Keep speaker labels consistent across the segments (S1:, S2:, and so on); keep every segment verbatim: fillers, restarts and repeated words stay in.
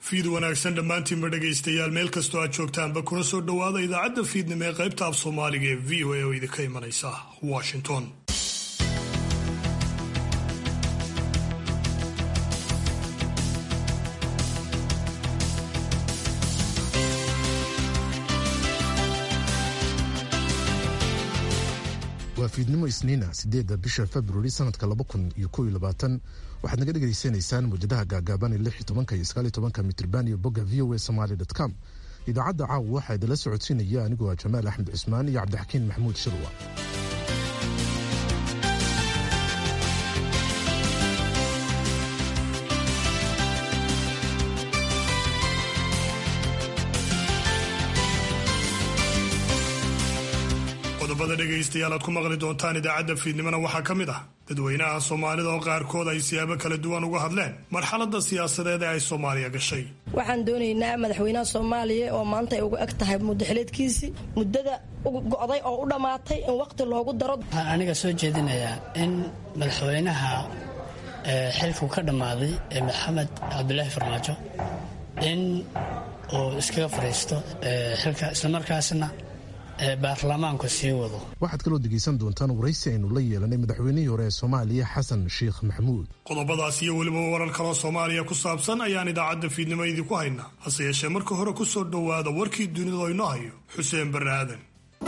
S1: fiid wanaagsan dhammaantiinba dhegaystayaal meel kastoo aad joogtaanba kuna soo dhowaada idaacadda fiidnimo ee qaybta af soomaaliga ee v o a oo idinka imanaysa washington.
S2: waa fiidnimo isniina sideedda bisha februari sanadka laba kun iyo kow iyo labaatan waxaad naga dhegaysanaysaan muujadaha gaagaaban ee lix iyo tobanka iyo sagaal iyo tobanka mitirban iyo bogga v o a somali dot com. idaacadda caawa waxaa idinla socodsiinaya anigoo ah jamaal axmed cismaan iyo cabdixakiin maxamuud shirwa.
S1: qodobada dhegaystayaal aad ku maqli doontaan idaacadda fiidnimona waxaa ka mid ah dadweynaha soomaalida oo qaarkood ay siyaabo kala duwan uga hadleen marxaladda siyaasadeed ee ay soomaaliya gashay.
S3: waxaan doonaynaa madaxweynaha soomaaliya oo maanta ay uga eg tahay muddaxileedkiisii muddada go'day oo u dhammaatay in waqti loogu daro.
S4: waxaan aniga soo jeedinayaa in madaxweynaha xilku ka dhammaaday ee maxamed cabdulaahi farmaajo in uu iskaga fadhiisto xilka islamarkaasna baarlamaanku sii wado.
S2: waxaad kaloo dhegaysan doontaan waraysi aynu la yeelanay madaxweynihii hore ee soomaaliya xasan sheekh maxamuud.
S1: qodobadaas iyo weliba warar kaloo soomaaliya ku saabsan ayaan idaacadda fiidnimo idinku haynaa, hase yeeshee marka hore ku soo dhowaada warkii dunida oo inoo hayo xuseen barre aadan.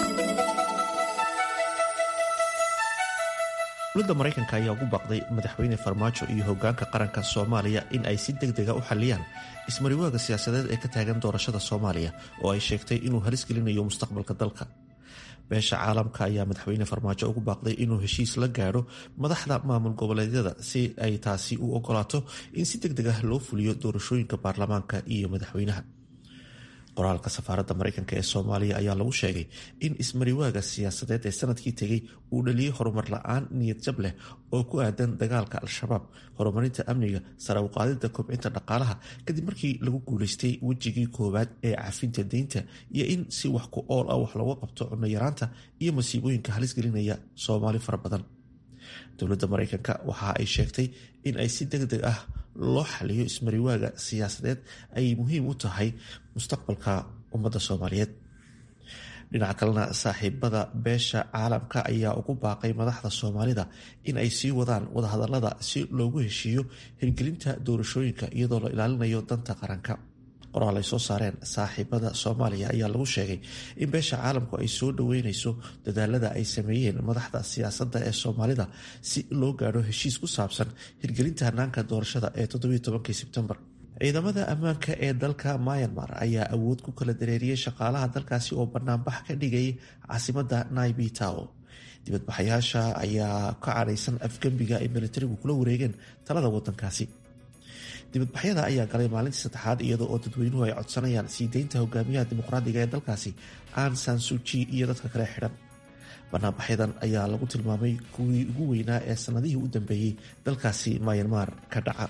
S5: dowladda maraykanka ayaa ugu baaqday madaxweyne farmaajo iyo hogaanka qaranka soomaaliya in ay si deg dega u xaliyaan ismariwaaga siyaasadeed ee ka taagan doorashada soomaaliya oo ay sheegtay inuu halis gelinayo mustaqbalka dalka. beesha caalamka ayaa madaxweyne farmaajo ugu baaqday inuu heshiis la gaadho madaxda maamul goboleedyada si ay taasi u ogolaato in si deg deg ah loo fuliyo doorashooyinka baarlamaanka iyo madaxweynaha. qoraalka safaaradda maraykanka ee soomaaliya ayaa lagu sheegay in ismariwaaga siyaasadeed ee sanadkii tegey uu dhaliyey horumar la-aan niyad jab leh oo ku aadan dagaalka al-shabaab, horumarinta amniga, sare u qaadida kobcinta dhaqaalaha kadib markii lagu guulaystay wejigii koowaad ee cafinta deynta, iyo in si wax ku ool ah wax looga qabto cunno yaraanta iyo masiibooyinka halis gelinaya soomaali fara badan. dowladda maraykanka waxa ay sheegtay in ay si deg deg ah loo xaliyo ismariwaaga siyaasadeed ay muhiim u tahay mustaqbalka ummadda soomaaliyeed. dhinaca kalena saaxiibada beesha caalamka ayaa ugu baaqay madaxda soomaalida in ay sii wadaan wadahadalada si loogu heshiiyo hirgelinta doorashooyinka iyadoo la ilaalinayo danta qaranka. qoraal ay soo saareen saaxiibada soomaaliya ayaa lagu sheegay in beesha caalamku ay soo dhaweyneyso dadaalada ay sameeyeen madaxda siyaasadda ee soomaalida si loo gaadho heshiis ku saabsan hirgelinta hanaanka doorashada ee toddobiyo tobankii sebtembar. ciidamada ammaanka ee dalka Myanmar ayaa awood ku kala dareeriyey shaqaalaha dalkaasi oo banaanbax ka dhigay caasimadda Nay Pyi Taw. dibadbaxayaasha ayaa ka cadhaysan afgembiga ay militarigu kula wareegeen talada wadankaasi. dibadbaxyada ayaa galay maalintii saddexaad iyadoo oo dadweynuhu ay codsanayaan sii deynta hogaamiyaha dimuqraadiga ee dalkaasi Aung San Suu Kyi iyo dadka kale xidhan. banaanbaxyadan ayaa lagu tilmaamay kuwii ugu weynaa ee sanadihii u dambeeyey dalkaasi Myanmar ka dhaca.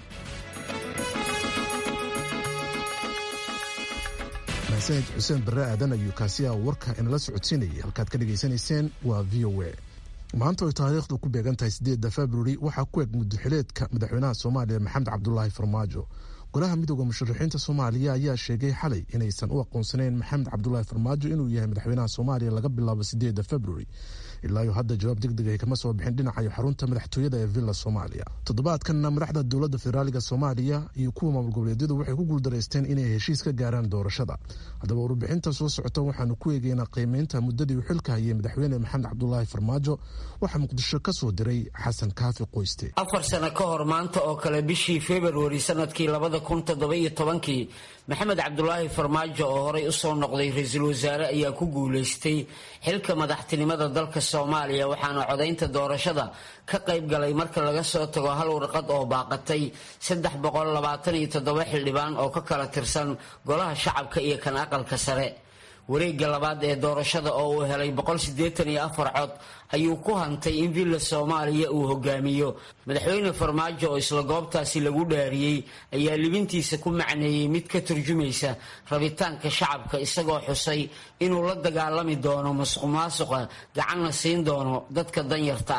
S2: mahadsanid xuseen barre aadan ayuu kaasi ah warka inala socodsiinayay. halkaad ka dhegaysanayseen waa v o a. maanta oy taariikhdu ku beegan tahay sideedda februari waxaa ku eg muddaxileedka madaxweynaha soomaaliya maxamed cabdulaahi farmaajo. golaha midooda musharaxiinta soomaaliya ayaa sheegay xalay inaysan u aqoonsanayn maxamed cabdulaahi farmaajo inuu yahay madaxweynaha soomaaliya laga bilaabo sideedda februari. ilaayo hadda jawaab deg deg ay kama soo bixin dhinacayo xarunta madaxtooyada ee villa soomaaliya. toddobaadkanna madaxda dowladda federaaliga soomaaliya iyo kuwa maamul goboleedyadu waxay ku guuldareysteen inay heshiis ka gaaraan doorashada. haddaba warbixinta soo socota waxaanu ku eegeynaa qiimeynta muddadii uu xilka hayay madaxweyne maxamed cabdulaahi farmaajo. waxaa muqdisho ka soo diray xasan kaafi qoyste.
S6: afar sano ka hor maanta oo kale bishii februari sanadkii labada kun toddobiyo tobankii maxamed cabdulaahi farmaajo oo horey usoo noqday ra-iisul wasaare ayaa ku guulaystay xilka madaxtinimada dalka soomaaliya, waxaana codaynta doorashada ka qayb galay marka laga soo tago hal warqad oo baaqatay saddex boqol labaatan iyo toddoba xildhibaan oo ka kala tirsan golaha shacabka iyo kan aqalka sare. wareegga labaad ee doorashada oo uu helay boqol siddeetan iyo afar cod ayuu ku hantay in villa soomaaliya uu hogaamiyo. madaxweyne farmaajo oo isla goobtaasi lagu dhaariyey ayaa libintiisa ku macneeyey mid ka turjumaysa rabitaanka shacabka, isagoo xusay inuu la dagaalami doono musuq maasuqa gacanna siin doono dadka danyarta ah.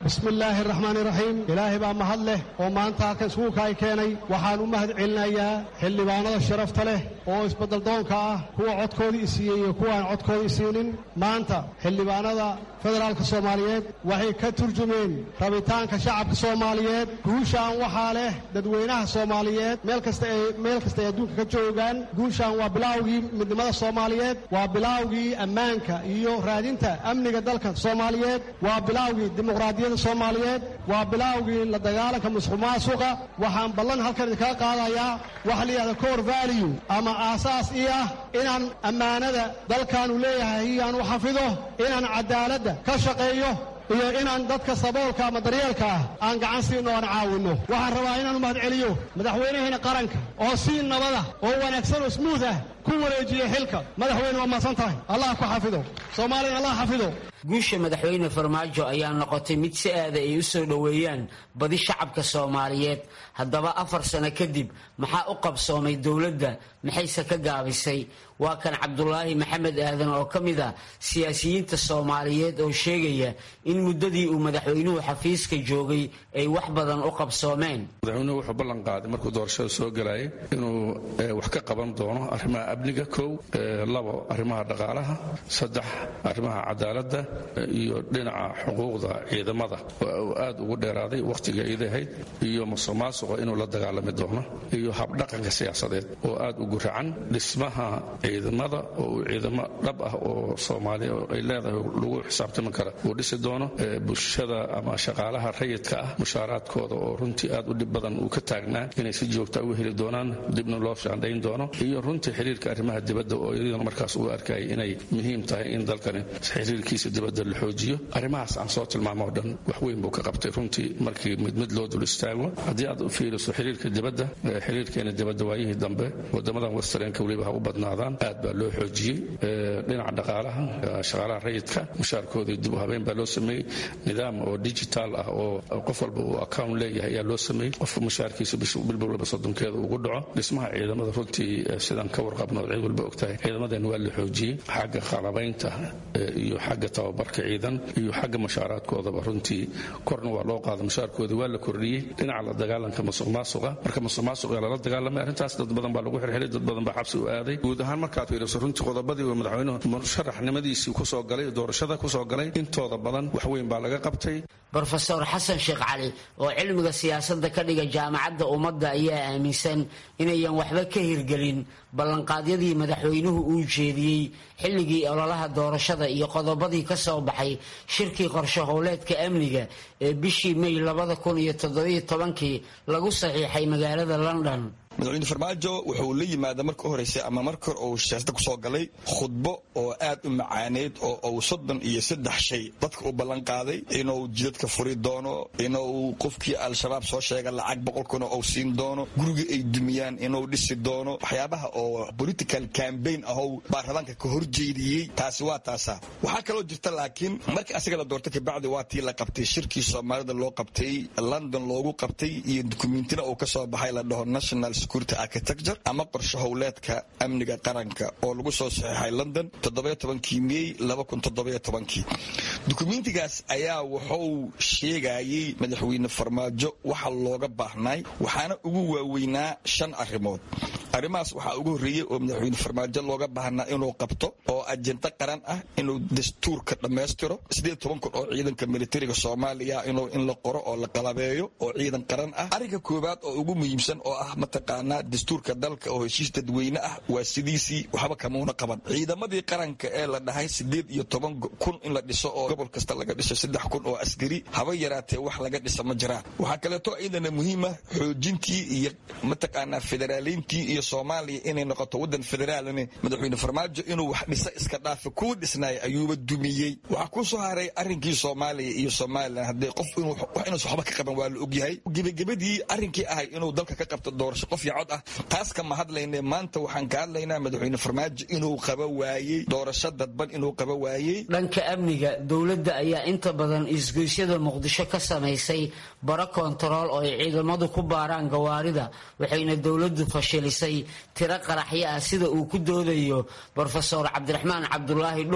S7: bismillaahi araxmaani iraxiim ilaahay baa mahad leh oo maanta halkan iskuulka ay keenay waxaan u mahad celinayaa xildhibaanada sharafta leh oo isbeddeldoonka ah kuwa codkoodii isiiyey iyo kuwa aan codkoodii isiinin maanta xildhibaanada federaalka soomaaliyeed waxay ka turjumeen rabitaanka shacabka soomaaliyeed guushaan waxaa leh dadweynaha soomaaliyeed meel kasta ay meel kasta ay adduunka ka joogaan guushaan waa bilaawgii midnimada soomaaliyeed waa bilaawgii ammaanka iyo raadinta amniga dalka soomaaliyeed waa bilaawgii dimuqraadiyadda soomaaliyeed waa bilaawgii la dagaalanka musuqmaasuqa waxaan ballan halkan idinkaga qaadayaa waxa la yidhahda core value ama aasaas ii ah inaan ammaanada dalkaanu leeyahay iyaan u xafido inaan cadaaladda ka shaqeeyo iyo inaan dadka saboolka ama daryeelka ah aan gacan siino aan caawinno waxaan rabaa inaan u mahad celiyo madaxweynaheena qaranka oo si nabada oo wanaagsan oo smuuth ah ku wareejiyey xilka madaxweyne waa mahadsan tahay allah ku xafido soomaalina allah xafido
S6: guusha madaxweyne farmaajo ayaa noqotay mid si aada ay u soo dhoweeyaan badi shacabka soomaaliyeed haddaba afar sano kadib maxaa u qabsoomay dowladda maxayse ka gaabisay waa kan cabdulaahi maxamed aadan oo ka mid ah siyaasiyiinta soomaaliyeed oo sheegaya in muddadii uu madaxweynuhu xafiiska joogay ay wax badan u qabsoomeen.
S8: madaxweynuhu wuxuu ballan qaaday markuu doorashada soo galayay inuu wax ka qaban doono arrimaha amniga kow labo arrimaha dhaqaalaha saddex arrimaha cadaaladda iyo dhinaca xuquuqda ciidamada oo aad ugu dheeraaday wakhtiga iidahayd iyo musuqmaasuqa inuu la dagaalami doono iyo habdhaqanka siyaasadeed oo aad ugu racan dhismaha ciidamada oo ciidamo dhab ah oo Soomaaliya ay leedahay lagu xisaabtami kara uu dhisi doono bulshada ama shaqaalaha rayidka ah mushaaraadkooda oo runtii aad u dhib badan uu ka taagnaa inay si joogto ah u heli doonaan dibna loo shaandhayn doono iyo runtii xiriirka arrimaha dibadda oo iyaduna markaas uu arkay inay muhiim tahay in dalkani xiriirkiisa dibadda la xoojiyo arrimahaas aan soo tilmaamo dhan wax weyn buu ka qabtay runtii markii mid mid loo dul istaago haddii aad u fiiriso xiriirka dibadda xiriirkeena dibadda waayihii dambe wadamadan westernka weliba ha u badnaadaan aad baa loo xoojiyey dhinaca dhaqaalaha shaqaalaha rayidka mushaarkoodii dib u habeen baa loo sameeyey nidaam oo digital ah oo qof walba uu account leeyahay ayaa loo sameeyey qofka mushaarkiisa bilbil walba soddonkeeda ugu dhaco dhismaha ciidamada runtii sidaan ka warqabno cid walba ogtahay ciidamadan waa la xoojiyey xagga qalabaynta iyo xagga tababarka ciidan iyo xagga mushaaraadkoodaba runtii korna waa loo qaaday mushaarkoodii waa la kordhiyey dhinaca la dagaalanka musuqmaasuqa marka musuqmaasuqa lala dagaalamay arrintaas dad badan baa lagu xirxiray dad badan baa xabsi u aaday guud ahaan markaad fiiriso runtii qodobadii uu madaxweynuhu musharaxnimadiisii ku soo galay doorashada ku soo galay intooda badan wax weyn baa laga qabtay
S6: brofesor xasan sheekh cali oo cilmiga siyaasadda ka dhiga jaamacadda ummadda ayaa aaminsan inayan waxba ka hirgelin ballanqaadyadii madaxweynuhu uu jeediyey xilligii ololaha doorashada iyo qodobadii ka soo baxay shirkii qorshe howleedka amniga ee bishii may labada kun iyo toddobiyo tobankii lagu saxiixay magaalada London.
S9: madaxweyne farmaajo wuxuu la yimaada marka u horeysay ama marka uu siyaasada ku soo galay khudbo oo aad u macaaneed oo uu soddon iyo saddex shay dadka u ballan qaaday inuu jidadka furi doono inuu qofkii al-shabaab soo sheegay lacag boqol kun oo siin doono guriga ay dumiyaan inuu dhisi doono waxyaabaha oo political campaign ah oo baarlamaanka ka horjeediyey taasi waa taasa waxaa kaloo jirta laakiin markii asaga la doortay ka bacdi waa tii la qabtay shirkii Soomaalida loo qabtay London loogu qabtay iyo dukumiintina uu ka soo baxay la dhaho national security architecture ama qorshe howleedka amniga qaranka oo lagu soo saxiixay London toddoba iyo tobankii May laba kun toddoba iyo tobankii dukumiintigaas ayaa wuxuu sheegayay madaxweyne farmaajo waxa looga baahnay waxaana ugu waaweynaa shan arrimood arrimahaas waxaa ugu horreeyay oo madaxweyne farmaajo looga baahnaa inuu qabto oo ajenda qaran ah inuu dastuurka dhammaystiro siddeed iyo toban kun oo ciidanka militariga Soomaaliya inuu in la qoro oo la qalabeeyo oo ciidan qaran ah arrinka koowaad oo ugu muhiimsan oo ah mataqaanaa dastuurka dalka oo heshiis dadweyne ah waa sidiisii waxba kamuuna qaban ciidamadii qaranka ee la dhahay siddeed iyo toban kun in la dhiso oo gobol kasta laga dhiso saddex kun oo askari haba yaraatee wax laga dhisa ma jiraan waxaa kaleeto ciidana muhiima xoojintii iyo mataqaanaa federaaliintii iyo Soomaaliya inay noqoto wadan federaalne madaxweyne farmaajo inuu wax dhisa iska dhaafo ku dhisnay ayuuba dumiyey waxa ku soo haray arrinkii Soomaaliya iyo Soomaaliland hadii qof inuu wax inuu waxba ka qaban waa la ogyahay gabagabadii arrinkii ahay inuu dalka ka qabto doorasho qof cod ah taas kama hadlaynay maanta waxaan ka hadlaynaa madaxweyne farmaajo inuu qaba waayay doorasho dadban inuu qaba waayay
S6: dhanka amniga dawladda ayaa inta badan isgoysyada Muqdisho ka sameysay baro control oo ay ciidamadu ku baaraan gawaarida waxayna dawladdu fashilisay tiro qaraxyo ah sida uu ku doodayo Professor Cabdiraxmaan Cabdullaahi Dhubad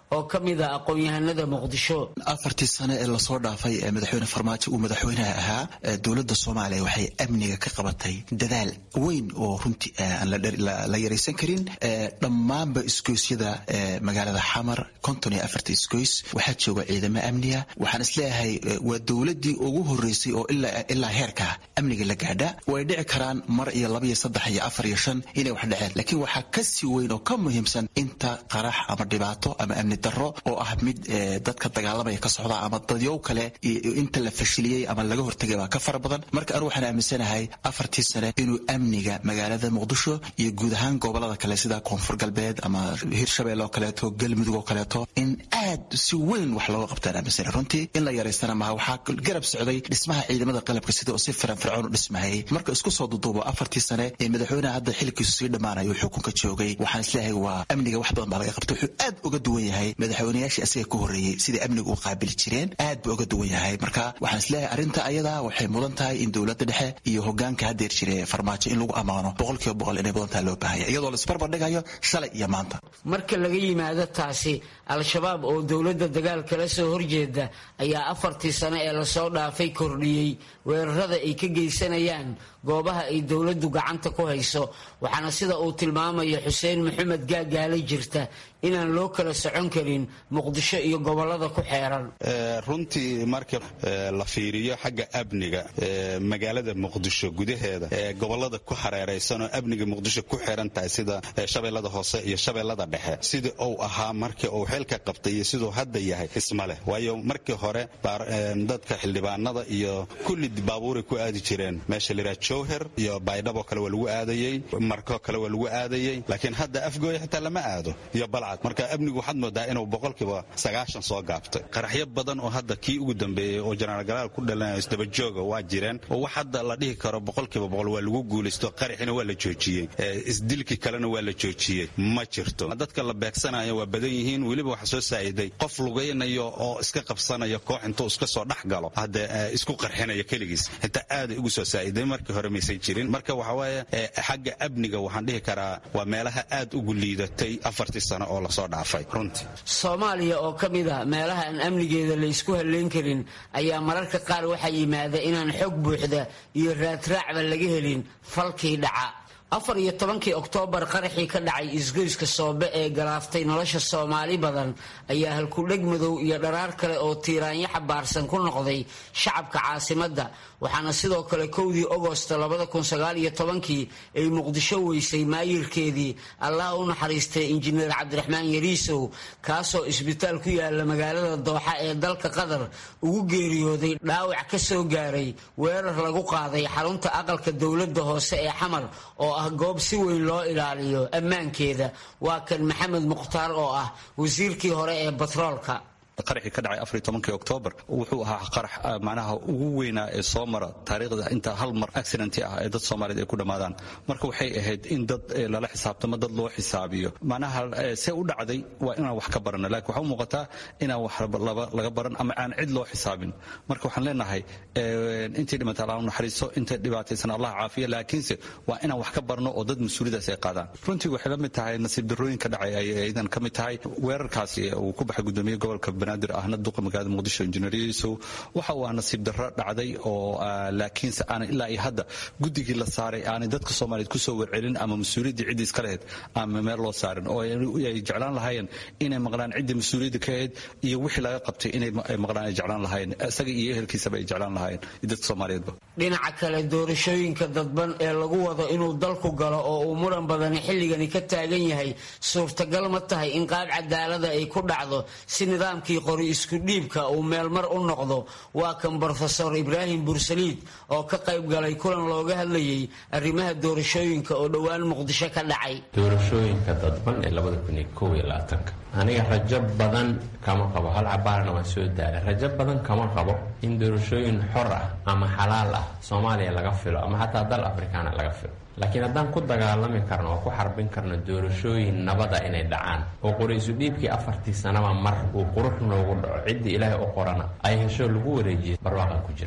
S6: oo ka mid ah aqoon-yahanada muqdisho.
S10: afartii sano ee lasoo dhaafay ee madaxweyne farmaajo uu madaxweynaha ahaa dowladda soomaaliya waxay amniga ka qabatay dadaal weyn oo runtii aan la yaraysan karin. dhammaanba isgoysyada magaalada xamar konton iyo afarta isgoys waxaa jooga ciidamo amniga. waxaan isleeyahay waa dowladdii ugu horeysay oo ilaa heerka amniga la gaadha. way dhici karaan mar iyo laba iyo saddex iyo afar iyo shan inay wax dhaceen, laakiin waxaa ka sii weyn oo ka muhiimsan inta qarax ama dhibaato ama amni darro oo ah mid dadka dagaalamaya ka socda ama dadyow kale inta la fashiliyey ama laga hortagay baa ka fara badan. marka anigu waxaan aaminsanahay afartii sane inuu amniga magaalada muqdisho iyo guud ahaan gobolada kale sida koonfur galbeed ama hirshabelle oo kaleeto galmudug oo kaleeto in aad si weyn wax looga qabtaan aaminsanahay. runtii in la yaraystana maha. waxaa garab socday dhismaha ciidamada qalabka sida oo si firfircoon u dhismahayay. marka isku soo duduubo afartii sane ee madaxweynaha hadda xilkiisu sii dhammaanayo xukunka joogay, waxaan isleeyahay waa amniga wax badan baa laga qabtay. wuxuu aad uga duwan yahay madaxweynayaashii asiga ka horreeyey sidai amniga u qaabili jireen. aad buu uga duwan yahay. marka waxaan isleeyahay arrinta ayada waxay mudan tahay in dowladda dhexe iyo hogaanka hadeer jire farmaajo in lagu ammaano boqolkiiba boqol inay mudan tahay loo baahanya iyadoo la isbarbardhigayo shalay iyo maanta.
S6: marka laga yimaado taasi, al-shabaab oo dowladda dagaal kala soo horjeeda ayaa afartii sano ee lasoo dhaafay kordhiyey weerarada ay ka geysanayaan goobaha ay dowladdu gacanta ku hayso. waxaana sida uu tilmaamayo xuseen maxamed gaagaale jirta inaan loo kala socon karin muqdisho iyo gobolada ku xeeran.
S11: runtii marka la fiiriyo xagga amniga magaalada muqdisho gudaheeda ee gobolada ku hareeraysan oo amniga muqdisho ku xiran tahay sida shabeellada hoose iyo shabeellada dhexe sidii uu ahaa markii uu xilka qabtay iyo siduu hadda yahay isma leh. waayo markii hore dadka xildhibaanada iyo kulli baabuuray ku aadi jireen meesha la yidhaha jowher iyo baydhabo kale waa lagu aadayey, marko kale waa lagu aadayey, laakiin hadda afgooya xitaa lama aado iyo balcad. marka amnigu waxaad moodaa inuu boqolkiiba sagaashan soo gaabtay. qaraxyo badan oo hadda kii ugu dambeeyey oo jenaraal galaal ku dhalanayo isdabajooga waa jireen oo wax hadda la dhihi karo boqolkiiba boqol waa lagu guulaysto. qaraxina waa la joojiyey, isdilkii kalena waa la joojiyey. ma jirto dadka la beegsanayo waa badan yihiin. weliba waxa soo saa'iday qof lugaynayo oo iska qabsanayo koox intuu iska soo dhex galo hadda isku qarxinayo keligiis xitaa aaday ugu soo saa'iday. markii hore maysan jirin. marka waxa waaye xagga amniga waxaan dhihi karaa waa meelaha aad ugu liidatay afartii sano oo lasoo dhaafay. runtii
S6: soomaaliya oo ka mid ah meelaha aan amnigeeda la isku halleyn karin ayaa mararka qaar waxaa yimaada inaan xog buuxda iyo raadraacba laga helin falkii dhaca. afar iyo tobankii oktoobar qaraxii ka dhacay isgoyska soobe ee galaaftay nolosha soomaali badan ayaa halkudheg madow iyo dharaar kale oo tiiraanyo xabaarsan ku noqday shacabka caasimadda. waxaana sidoo kale kowdii ogosto labada kun sagaal iyo tobankii ay muqdisho weysay maayirkeedii allah u naxariistay injineer cabdiraxmaan yariisow kaasoo isbitaal ku yaala magaalada dooxa ee dalka qatar ugu geeriyooday dhaawac ka soo gaaray weerar lagu qaaday xarunta aqalka dowladda hoose ee xamar oo ah goob si weyn loo ilaaliyo ammaankeeda. waa kan maxamed mukhtaar oo ah wasiirkii hore ee batroolka.
S11: qaraxii ka dhacay afar iyo tobankii oktoobar wuxuu ahaa qarax macnaha ugu weynaa ee soo mara taariikhda inta hal mar accidenti ah ee dad Soomaaliyeed ay ku dhamaadaan. marka waxay ahayd in dad lala xisaabtamo, dad loo xisaabiyo. macnaha see u dhacday waa inaan wax ka barano, laakiin waxa u muuqataa inaan wax laga baran ama aan cid loo xisaabin. marka waxaan leenahay intii dhimatay Allah u naxariiso, intii dhibaataysan Allah caafiyo, laakiinse waa inaan wax ka barno oo dad mas'uuliyadaas ay qaadaan. runtii waxay la mid tahay nasiib darrooyinka dhacay ay idan ka mid tahay weerarkaasi uu ku baxay gudoomiye gobolka banaadir ahna duqa magaalada muqdisho injineer yariisow. waxa uu nasiib darro dhacday oo laakiinse aan ilaa iyo hadda guddigii la saaray aanay dadka Soomaaliyeed ku soo warcelin ama mas'uuliyadii cidii iska lahayd ama meel loo saarin oo ay jeclaan lahaayeen inay maqlaan cidii mas'uuliyadda ka ahayd iyo wixii laga qabtay inay maqlaan ay jeclaan lahaayeen isaga iyo ehelkiisaba ay jeclaan lahaayeen dadka Soomaaliyeedba.
S6: dhinaca kale doorashooyinka dadban ee lagu wado inuu dalku galo oo uu muran badan xilligani ka taagan yahay suurtagal ma tahay in qaab cadaalada ay ku dhacdo si nidaamkii qori isku dhiibka uu meel mar u noqdo? waa kan Professor Ibraahim Bursaliid oo ka qayb galay kulan looga hadlayay arrimaha doorashooyinka oo dhowaan Muqdisho ka dhacay.
S12: doorashooyinka dadban ee labada kun iyo kow iyo labaatanka aniga rajo badan kama qabo, hal cabaarna waan soo daalay. rajo badan kama qabo in doorashooyin xor ah ama xalaal ah Soomaaliya laga filo ama xataa dal Afrikaan laga filo. laakiin haddaan ku dagaalami karno oo ku xarbin karno doorashooyin nabada inay dhacaan oo qoraysu dhiibkii afartii sanaba mar uu qurux noogu dhaco ciddii ilaahay u qorana ay hesho lagu wareejiyay barwaaqan ku jirna.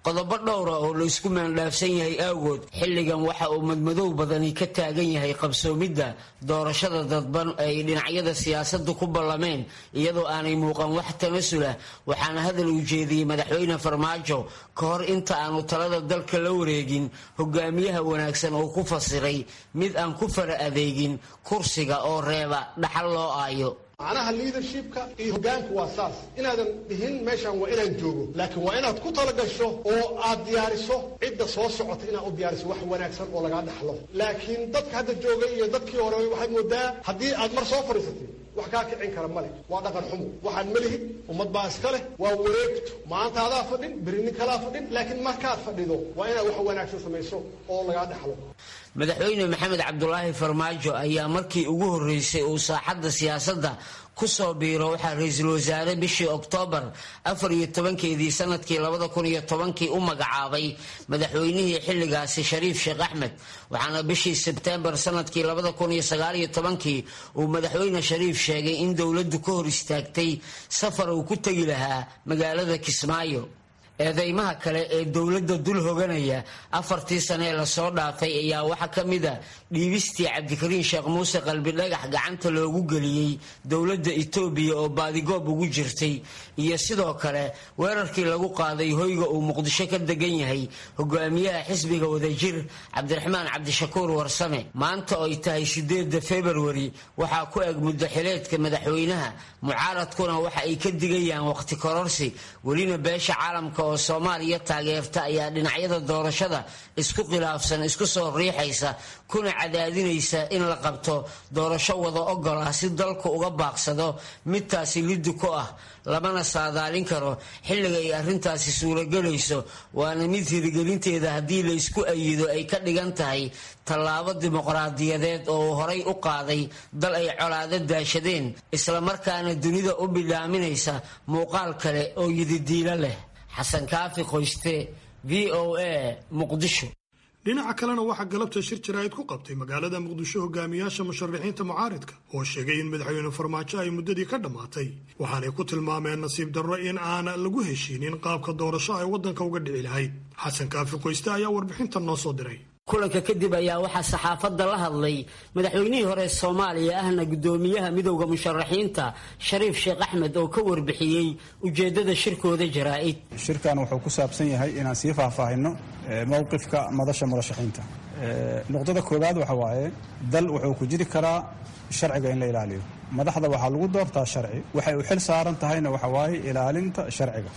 S6: qodobo dhowra oo la isku maandhaafsan yahay awgood xilligan waxa uu madmadow badani ka taagan yahay qabsoomidda doorashada dadban ay dhinacyada siyaasaddu ku ballameen iyadoo aanay muuqan wax tanasulah waxaana hadal uu jeediyey madaxweyne farmaajo ka hor inta aanu talada dalka la wareegin hogaamiyaha wanaagsan oo ku fasiray mid aan ku fara adeegin kursiga oo reeba dhaxal loo aayo.
S7: macnaha leadershipka iyo hogaanku waa saas inaadan dhihin meeshaan waa inaan joogo laakiin waa inaad ku talagasho oo aad diyaariso cidda soo socota inaad u diyaariso wax wanaagsan oo lagaa dhaxlo laakiin dadka hadda joogay iyo dadkii hore waxaad moodaa haddii aad mar soo fadhiisatay wax kaa kicin kara male waa dhaqan xumo waxaan malihid ummad baa iska leh waa wareegto maanta adaa fadhin berinin kalaa fadhin laakiin markaad fadhido waa inaad wax wanaagsan samayso oo lagaa dhaxlo.
S6: madaxweyne maxamed cabdulaahi farmaajo ayaa markii ugu horreysay uu saaxadda siyaasadda ku soo biiro waxaa ra-iisul wasaare bishii oktoobar afar iyo tobankeedii sanadkii labada kun iyo tobankii u magacaabay madaxweynihii xilligaasi shariif sheekh axmed waxaana bishii sebteembar sanadkii labada kun iyo sagaal iyo tobankii uu madaxweyne shariif sheegay in dowladdu ka hor istaagtay safar uu ku tegi lahaa magaalada kismaayo. eedeymaha kale ee dowladda dul hoganaya afartii sane ee lasoo dhaafay ayaa waxaa ka mid a dhiibistii cabdikariin sheekh muuse qalbi dhagax gacanta loogu geliyey dowladda etoobiya oo baadigoob ugu jirtay iyo sidoo kale weerarkii lagu qaaday hoyga uu muqdisho ka degan yahay hogaamiyaha xisbiga wadajir cabdiraxmaan cabdishakuur warsame. maanta oo ay tahay sideeda februari waxaa ku eg muddo xileedka madaxweynaha mucaaradkuna waxa ay ka digayaan waqti kororsi welina beesha caalamka oo Soomaaliya taageerta ayaa dhinacyada doorashada isku khilaafsan isku soo riixaysa kuna cadaadinaysa in la qabto doorasho wada ogol ah si dalku uga baaqsado midtaasi liddu ku ah lamana saadaalin karo xilliga ay arrintaasi suuragelayso waana mid hirgelinteeda haddii la isku ayido ay ka dhigan tahay tallaabo dimuqraadiyadeed oo horay u qaaday dal ay colaado daashadeen islamarkaana dunida u bidhaaminaysa muuqaal kale oo yididiilo leh. xasan kaafi qoyste v o a muqdisho.
S1: dhinaca kalena waxaa galabta shir jaraa'id ku qabtay magaalada muqdisho hogaamiyaasha musharaxiinta mucaaridka oo sheegay in madaxweyne farmaajo ay muddadii ka dhammaatay waxaanay ku tilmaameen nasiib darro in aan lagu heshiinin qaabka doorasho ay waddanka uga dhici lahayd. xasan kaafi qoyste ayaa warbixintan noo soo diray.
S6: kulanka kadib ayaa waxaa saxaafadda la hadlay madaxweynihii hore Soomaaliya ahna gudoomiyaha midowga musharaxiinta Shariif Sheekh Axmed oo ka warbixiyey ujeedada shirkooda jaraa'id.
S13: shirkan wuxuu ku saabsan yahay inaan sii faahfaahino mowqifka madasha murashaxiinta. nuqdada koowaad waxa waaye dal wuxuu ku jiri karaa sharciga in la ilaaliyo. madaxda waxaa lagu doortaa sharci waxay u xil saaran tahayna waxa waaye ilaalinta sharciga.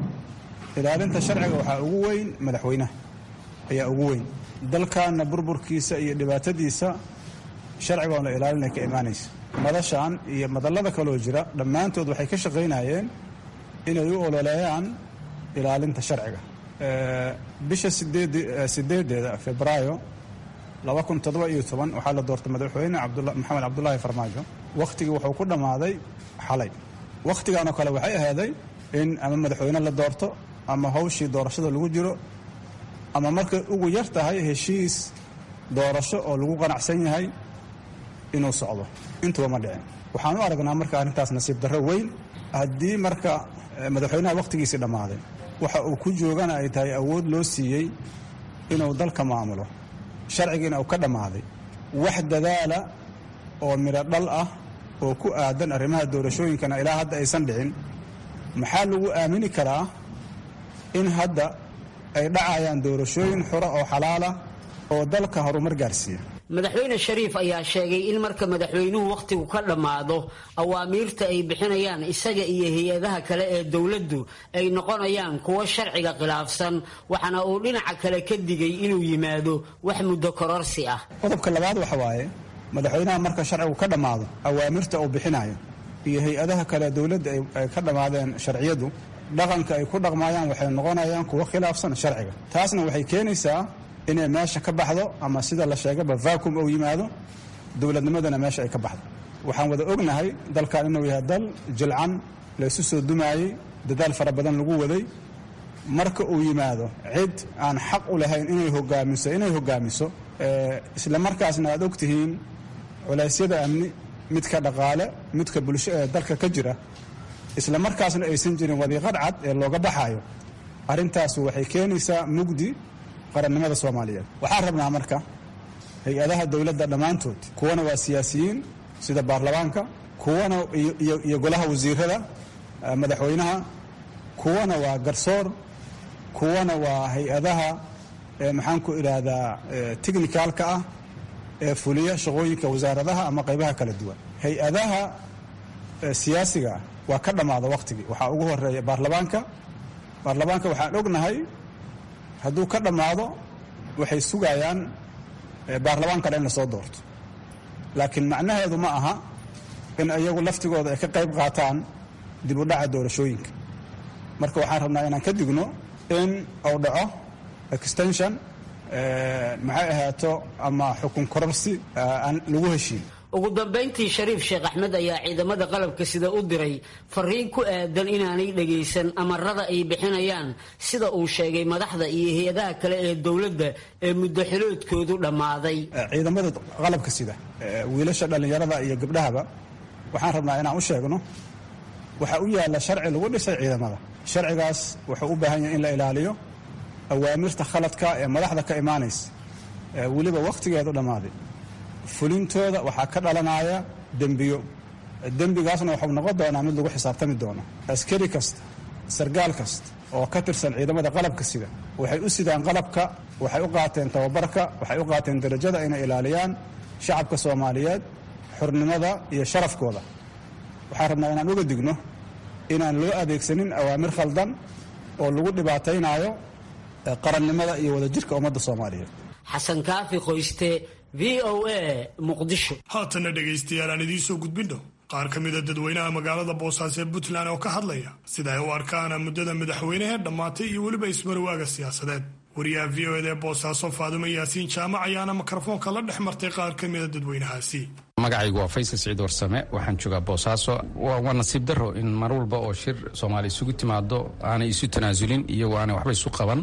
S13: ilaalinta sharciga waxaa ugu weyn madaxweynaha ayaa ugu weyn. dalkaana burburkiisa iyo dhibaatadiisa sharciga oo la ilaalinay ka imaanaysa. madashan iyo madallada kaloo jira dhammaantood waxay ka shaqaynayeen inay u ololeeyaan ilaalinta sharciga. bisha sideedeeda febraayo laba kun toddoba iyo toban waxaa la doortay madaxweyne maxamed cabdulaahi farmaajo. wakhtigii wuxuu ku dhammaaday xalay. wakhtigan oo kale waxay ahaaday in ama madaxweyne la doorto ama hawshii doorashada lagu jiro ama markay ugu yar tahay heshiis doorasho oo lagu qanacsan yahay inuu socdo. intuba ma dhicin. waxaan u aragnaa marka arrintaas nasiib darro weyn haddii marka madaxweynaha wakhtigiisii dhammaaday waxa uu ku joogana ay tahay awood loo siiyey inuu dalka maamulo sharcigiina uu ka dhammaaday wax dadaala oo midho dhal ah oo ku aadan arrimaha doorashooyinkana ilaa hadda aysan dhicin. maxaa lagu aamini karaa in hadda ay dhacayaan doorashooyin xura oo xalaala oo dalka horumar gaarsiiya?
S6: madaxweyne Shariif ayaa sheegay in marka madaxweynuhu waqtigu ka dhamaado awaamiirta ay bixinayaan isaga iyo hay'adaha kale ee dawladdu ay noqonayaan kuwa sharciga khilaafsan waxana uu dhinaca kale ka digay inuu yimaado wax muddo kororsi ah.
S13: qodobka labaad waxa waaye madaxweynaha marka sharcigu ka dhamaado awaamiirta uu bixinayo iyo hay'adaha kale dawladda ay ka dhamaadeen sharciyadu dhaqanka ay ku dhaqmayaan waxay noqonayaan kuwa khilaafsan sharciga. taasna waxay keenaysaa inay meesha ka baxdo ama sida la sheegaba vacuum uu yimaado dowladnimadana meesha ay ka baxdo. waxaan wada ognahay dalkan inuu yahay dal jilcan la isu soo dumaayey dadaal fara badan lagu waday. marka uu yimaado cid aan xaq u lahayn inay hogaamiso inay hogaamiso isla markaasna aad ogtihiin culeysyada amni midka dhaqaale midka bulsho ee dalka ka jira isla markaasna aysan jirin wadiiqad cad ee looga baxayo arrintaas waxay keenaysaa mugdi qarannimada soomaaliyeed. waxaan rabnaa marka hay-adaha dowladda dhammaantood, kuwana waa siyaasiyiin sida baarlamaanka, kuwana iyo golaha wasiirada, madaxweynaha, kuwana waa garsoor, kuwana waa hay-adaha maxaan ku idhaahdaa technicalka ah ee fuliya shaqooyinka wasaaradaha ama qaybaha kala duwan. hay-adaha siyaasiga waa ka dhammaada wakhtigii. waxaa ugu horeeya baarlamaanka. baarlamaanka waxaan ognahay hadduu ka dhammaado waxay sugayaan baarlamaan kale in la soo doorto, laakiin macnaheedu ma aha in iyagu laftigooda ay ka qayb qaataan dib u dhaca doorashooyinka. marka waxaan rabnaa inaan ka digno in uu dhaco extension maxay ahaato ama xukun kororsi aan lagu heshiin.
S6: ugu dambayntii Shariif Sheekh Axmed ayaa ciidamada qalabka sida u diray fariin ku aadan inaanay dhageysan amarada ay bixinayaan, sida uu sheegay madaxda iyo hay'adaha kale ee dawladda ee muddo xiloodkoodu dhammaaday.
S13: ciidamada qalabka sida wiilasha dhalinyarada iyo gabdhahaba waxaan rabnaa inaan u sheegno waxa u yaala sharci lagu dhisay ciidamada. sharcigaas wuxuu u baahan yahay in la ilaaliyo awaamirta khaladka ee madaxda ka imaanaysa weliba wakhtigeedu dhammaaday. fulintooda waxaa ka dhalanaya dembiyo. dembigaasna waxuu noqon doonaa mid lagu xisaabtami doono. askari kasta, sargaal kasta oo ka tirsan ciidamada qalabka sida waxay u sidaan qalabka, waxay u qaateen tababarka, waxay u qaateen darajada inay ilaaliyaan shacabka Soomaaliyeed, xornimada iyo sharafkooda. waxaan rabnaa inaan uga digno inaan loo adeegsanin awaamir khaldan oo lagu dhibaataynayo qarannimada iyo wadajirka ummadda Soomaaliyeed.
S6: xasan kaafi qoyste, V O A, Muqdisho.
S1: haatana dhegaystayaal aan idiin soo gudbino qaar ka mid a dadweynaha magaalada Boosaaso ee Puntland oo ka hadlaya sida ay u arkaan muddada madaxweynaha dhammaatay iyo weliba ismarwaaga siyaasadeed. wariyaha V O A ee Boosaaso Faadumo Yaasiin Jaamac ayaana mikrofoonka la dhex martay qaar ka mid a dadweynahaasi.
S14: magacaygu waa Faysal Siciid Warsame, waxaan joogaa Boosaaso. waa nasiib darro in mar walba oo shir Soomaali isugu timaado aanay isu tanaasulin iyagoo aanay waxba isu qaban,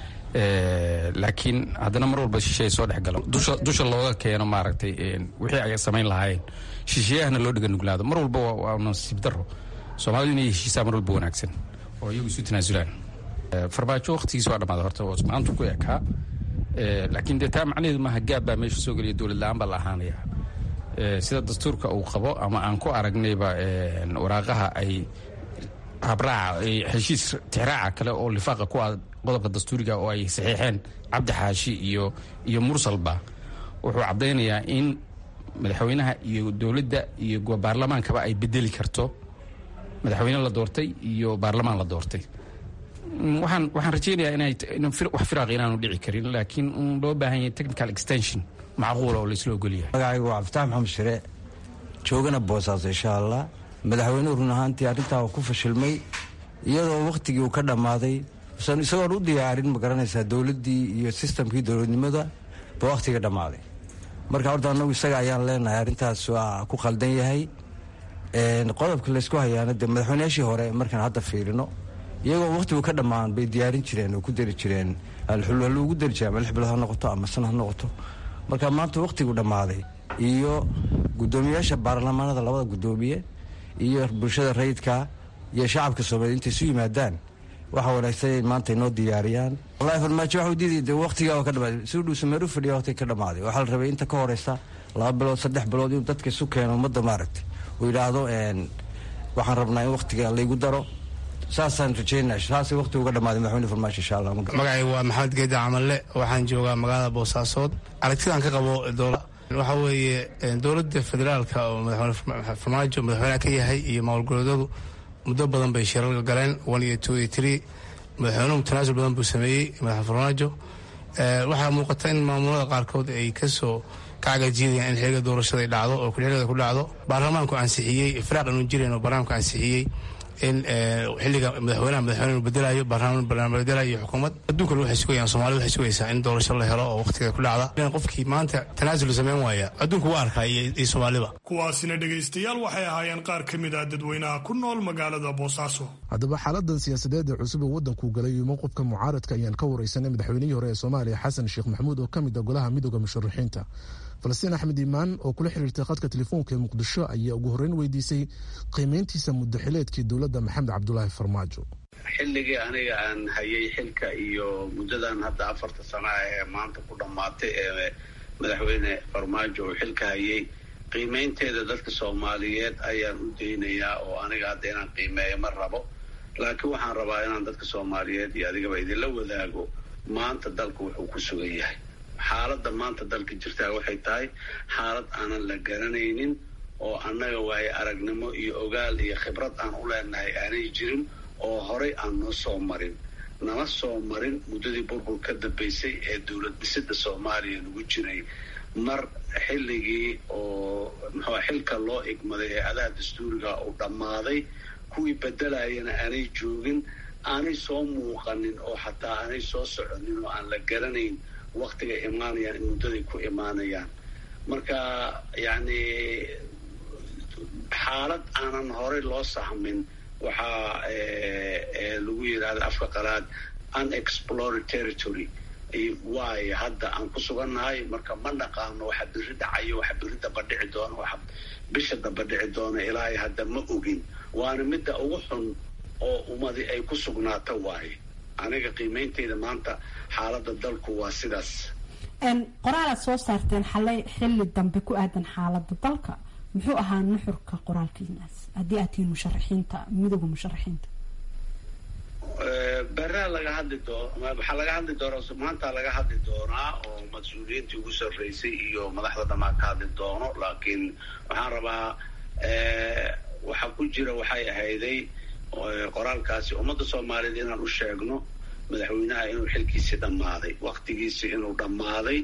S14: laakiin haddana mar walba shisheeye soo dhex galo dusha looga keeno maaragtay wixii ay samayn lahaayeen, shisheeyahana loo dhiga nuglaado. mar walba waa nasiib darro. Soomaalidu inay heshiisaa mar walba wanaagsan oo iyagu isu tanaasulaan. Farmaajo waqtigiisa waa dhammaaday horta, oo maanta ku ekaa, laakiin dee taa macnaheedu maaha gaab baa meesha soo geliya, dowlad la-aan baa la ahaanaya. sida dastuurka uu qabo ama aan ku aragnayba waraaqaha ay habraaca heshiis tixraaca kale oo lifaaqa ku ah qodobka dastuuriga oo ay saxiixeen Cabdi Xaashi iyo iyo Mursalba, wuxuu cadaynayaa in madaxweynaha iyo dowladda iyo baarlamaankaba ay bedeli karto madaxweyne la doortay iyo baarlamaan la doortay. waxaan waxaan rajaynayaa inay wax firaaq inaanu dhici karin, laakiin loo baahan yahay technical extension macquul oo la isla ogol yahay.
S15: magacaygu waa Cabditax Maxamed Shire, joogana Boosaaso insha Allah. madaxweynuhu run ahaantii arrintaa ku fashilmay iyadoo waqtigii uu ka dhammaaday, isagoon u diyaarin ma garanaysaa dowladdii iyo sistamkii dowladnimada ba waqtiga dhammaaday. marka horta annagu isaga ayaan leenahay arrintaas waa ku khaldan yahay. qodobka laysku hayaana dee madaxweynayaashii hore markaan hadda fiirino iyagoo waqtigu ka dhammaan bay diyaarin jireen oo ku dari jireen alxulwalo ugu dari jireen ama lix bilood ha noqoto ama sana ha noqoto. marka maanta waqtigu dhammaaday iyo guddoomiyaasha baarlamaanada labada guddoomiye iyo bulshada rayidka iyo shacabka Soomaaliyeed intay isu yimaadaan waxa wanaagsan in maanta inoo diyaariyaan. wallahi farmaajo waxa uu diiday waqtiga oo ka dhamaaday, si uu sameeyo fadhiyo waqtiga ka dhamaaday. waxa la rabay inta ka horeysa laba bilood saddex bilood in dadka isu keeno ummadda maaragtay oo yiraahdo een waxaan rabnaa in waqtiga la igu daro. saasaan rajaynaa saasi waqtiga uga dhamaaday madaxweyne farmaajo insha Allah.
S16: magacaygu waa Maxamed Geedi Camalle, waxaan joogaa magaalada Boosaaso. aragtidaan ka qabo dowladda waxa weeye dowladda federaalka oo madaxweyne farmaajo madaxweyne ka yahay iyo maamul-goboleedyadu muddo badan bay shirar galeen one iyo two iyo three. madaxweynuhu tanaasul badan buu sameeyey madaxweyne farmaajo. waxaa muuqata in maamulada qaarkood ay kasoo kacagajiidayaan in xiliga doorashada ay dhacdo oo xiligeeda ku dhacdo. baarlamaanku ansixiyey firaaq inuu jireen oo barnaamijka ansixiyey in xiliga madaxweynaha madaxweyne uu bedelayo barnaamij barnaamij bedelayo iyo xukuumad. adduunka waxay sugayaan, Soomaalidu waxay sugaysaa in doorasho la helo oo waqtigeeda ku dhacda. qofkii maanta tanaasul sameyn waaya adduunku waa arkay iyo Soomaaliba.
S1: kuwaasina dhegaystayaal waxay ahaayeen qaar ka mid ah dadweynaha ku nool magaalada Boosaaso.
S2: haddaba xaaladan siyaasadeed ee cusub ee waddanku galay iyo mowqifka mucaaradka ayaan ka wareysanay madaxweynihii hore ee Soomaaliya Xasan Sheekh Maxamuud oo ka mid ah golaha midowga musharaxiinta. Falastiin Axmed Iimaan oo kula xiriirtay khadka telefoonka ee Muqdisho ayaa ugu horreyn weydiisay qiimeyntiisa muddo xileedkii dowladda Maxamed Cabdullaahi Farmaajo.
S17: xilligii aniga aan hayay xilka iyo muddadan hadda afarta sano ee maanta ku dhammaatay ee madaxweyne farmaajo uu xilka hayay qiimaynteeda dadka soomaaliyeed ayaan u daynayaa oo aniga hadda inaan qiimeeyo ma rabo laakiin waxaan rabaa inaan dadka soomaaliyeed iyo adigaba idinla wadaago maanta dalku wuxuu ku sugan yahay xaaladda maanta dalka jirtaa waxay tahay xaalad aanan la garanaynin oo annaga waaye aragnimo iyo ogaal iyo khibrad aan u leenahay aanay jirin oo horay aan noo soo marin nala soo marin muddadii burbur ka dambaysay ee dowlad dhisida soomaaliya lagu jiray mar xilligii oo muxuu xilka loo igmaday ee adaha dastuuriga uu dhammaaday kuwii bedelayana aanay joogin aanay soo muuqanin oo xataa aanay soo soconin oo aan la garanayn waktiga imaanayaan in muddaday ku imaanayaan marka yacni xaalad aanan horey loo sahmin waxaa lagu yidhahda afka qalaad unexplored territory waayo hadda aan ku sugannahay marka ma naqaano waxa biri dhacayo waxa biri daba dhici doono waxa bisha daba dhici doono ilaahay hadda ma ogin waana midda ugu xun oo ummadi ay ku sugnaato waaye aniga qiimeynteyda maanta xaaladda dalku waa sidaas
S18: qoraalaad soo saarteen xalay xilli dambe ku aadan xaaladda dalka muxuu ahaa nuxurka qoraalkiinaas haddii aad tihiin musharaxiinta midowga musharaxiinta
S17: beraa laga hadli doono waxaa laga hadli doonaa maanta laga hadli doonaa oo mas-uuliyiintii ugu sarreysay iyo madaxda dhamaan ka hadli doono laakiin waxaan rabaa waxa ku jira waxay ahayday qoraalkaasi ummadda soomaaliyeed inaan u sheegno madaxweynaha inuu xilkiisii dhammaaday waktigiisii inuu dhammaaday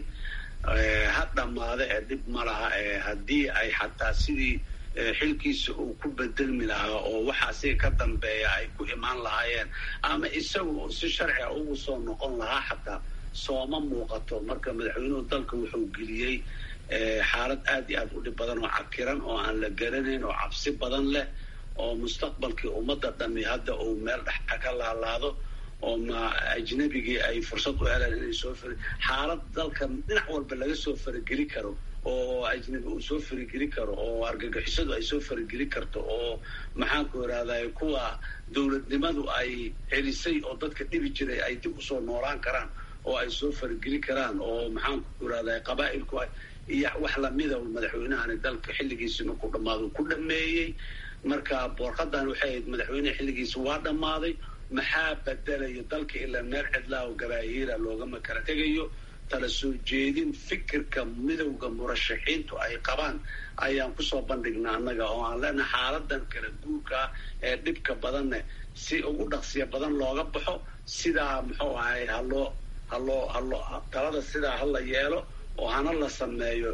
S17: ha dhammaada ee dhib ma laha ee haddii ay xataa sidii xilkiisa uu ku bedelmi lahaa oo waxa asiga ka dambeeya ay ku imaan lahaayeen ama isagu si sharci a ugu soo noqon lahaa xataa sooma muuqato marka madaxweynuhu dalka wuxuu geliyey xaalad aad iyo aad u dhib badan oo cakiran oo aan la garanayn oo cabsi badan leh oo mustaqbalkii ummadda dhami hadda uu meel dhex ka laalaado oo ma ajnabigii ay fursad u helaan inay soo fari xaalad dalka dhinac walba laga soo farageli karo oo ajnabi uu soo farageli karo oo argagixisadu ay soo farageli karto oo maxaanku irahday kuwa dowladnimadu ay celisay oo dadka dhibi jiray ay dib usoo noolaan karaan oo ay soo farageli karaan oo maxaanku irahday qabaa'ilku iyo wax lamida madaxweynahani dalka xilligiisi markuu dhammaado ku dhameeyey marka boorqadan waxay ahayd madaxweyneha xilligiisi waa dhammaaday maxaa bedelaya dalka ilaa meel cidlaa oo gabaahiira loogama kala tegayo tala soo jeedin fikirka midowda murashaxiintu ay qabaan ayaan kusoo bandhignaa annaga oo aan leenahay xaaladan kala guurka ee dhibka badanne si ugu dhaqsiya badan looga baxo sidaa muxuu ahay haloo haloo haloo talada sidaa hala yeelo oo hana la sameeyo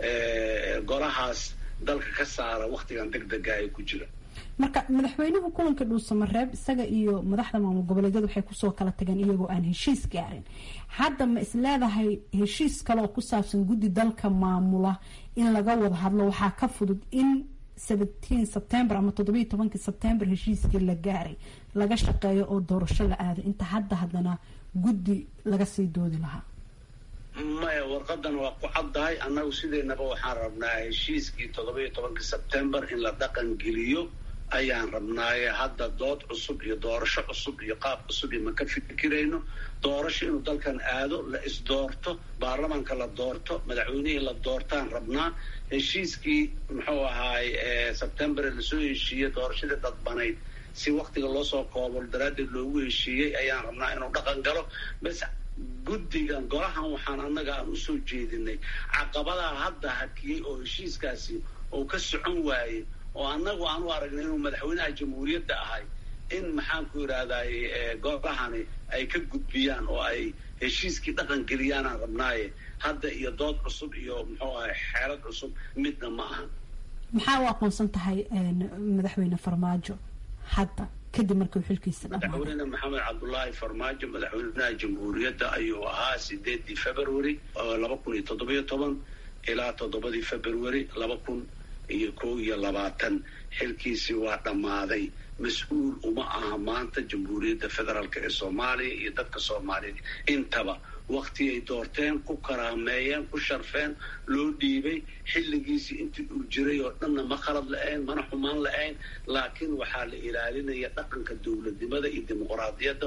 S17: golahaas dalka ka saara waktigan degdega ay ku jira
S18: marka madaxweynuhu kulanka dhuusamareeb isaga iyo madaxda maamul goboleedyada waxay kusoo kala tageen iyagoo aan heshiis gaarin hadda ma is leedahay heshiis kale oo ku saabsan guddi dalka maamula in laga wada hadlo waxaa ka fudud in seventeen sebtembar ama toddobiiyo tobankii sebtembar heshiiskii la gaaray laga shaqeeyo oo doorasho la aaday inta hadda haddana guddi laga sii doodi lahaa
S17: maya warqadan waa ku caddahay annagu sideynaba waxaan rabnaa heshiiskii toddobiiyo tobankii sebtembar in la dhaqan geliyo ayaan rabnaaye hadda dood cusub iyo doorasho cusub iyo qaab cusub iyo ma ka fikirayno doorasho inuu dalkan aado la isdoorto baarlamaanka la doorto madaxweynihii la doortaan rabnaa heshiiskii muxuu ahaay sebtembar lasoo heshiiyey doorashadii dadbanayd si waktiga loo soo koobo daraaddeed loogu heshiiyey ayaan rabnaa inuu dhaqan galo bas guddigan golahan waxaan annaga aan usoo jeedinay caqabadaa hadda hakiyey oo heshiiskaasi uu ka socon waayey oo annagu aan u aragnay inuu madaxweynaha jamhuuriyadda ahay in maxaanku yidhaahday golahani ay ka gudbiyaan oo ay heshiiskii dhaqan geliyaanaan rabnaaye hadda iyo dood cusub iyo muxuu ahay xeelad cusub midna ma ahan
S18: maxaa u aqoonsan tahay madaxweyne farmaajo hadda kadib markii uu xilkiisa dhamaaday
S17: madaxweyne maxamed cabdullaahi farmaajo madaxweynaha jamhuuriyadda ayuu ahaa sideedii february laba kun iyo toddobiyo toban ilaa toddobadii february laba kun iyo kow iyo labaatan xilkiisii waa dhammaaday mas-uul uma aha maanta jamhuuriyadda federaalk ee soomaaliya iyo dadka soomaaliyeed intaba waqti ay doorteen ku karaameeyeen ku sharfeen loo dhiibay xilligiisii intii uu jiray oo dhanna ma khalad la-ayn mana xumaan la-ayn laakiin waxaa la ilaalinaya dhaqanka dowladnimada iyo dimuqraadiyadda.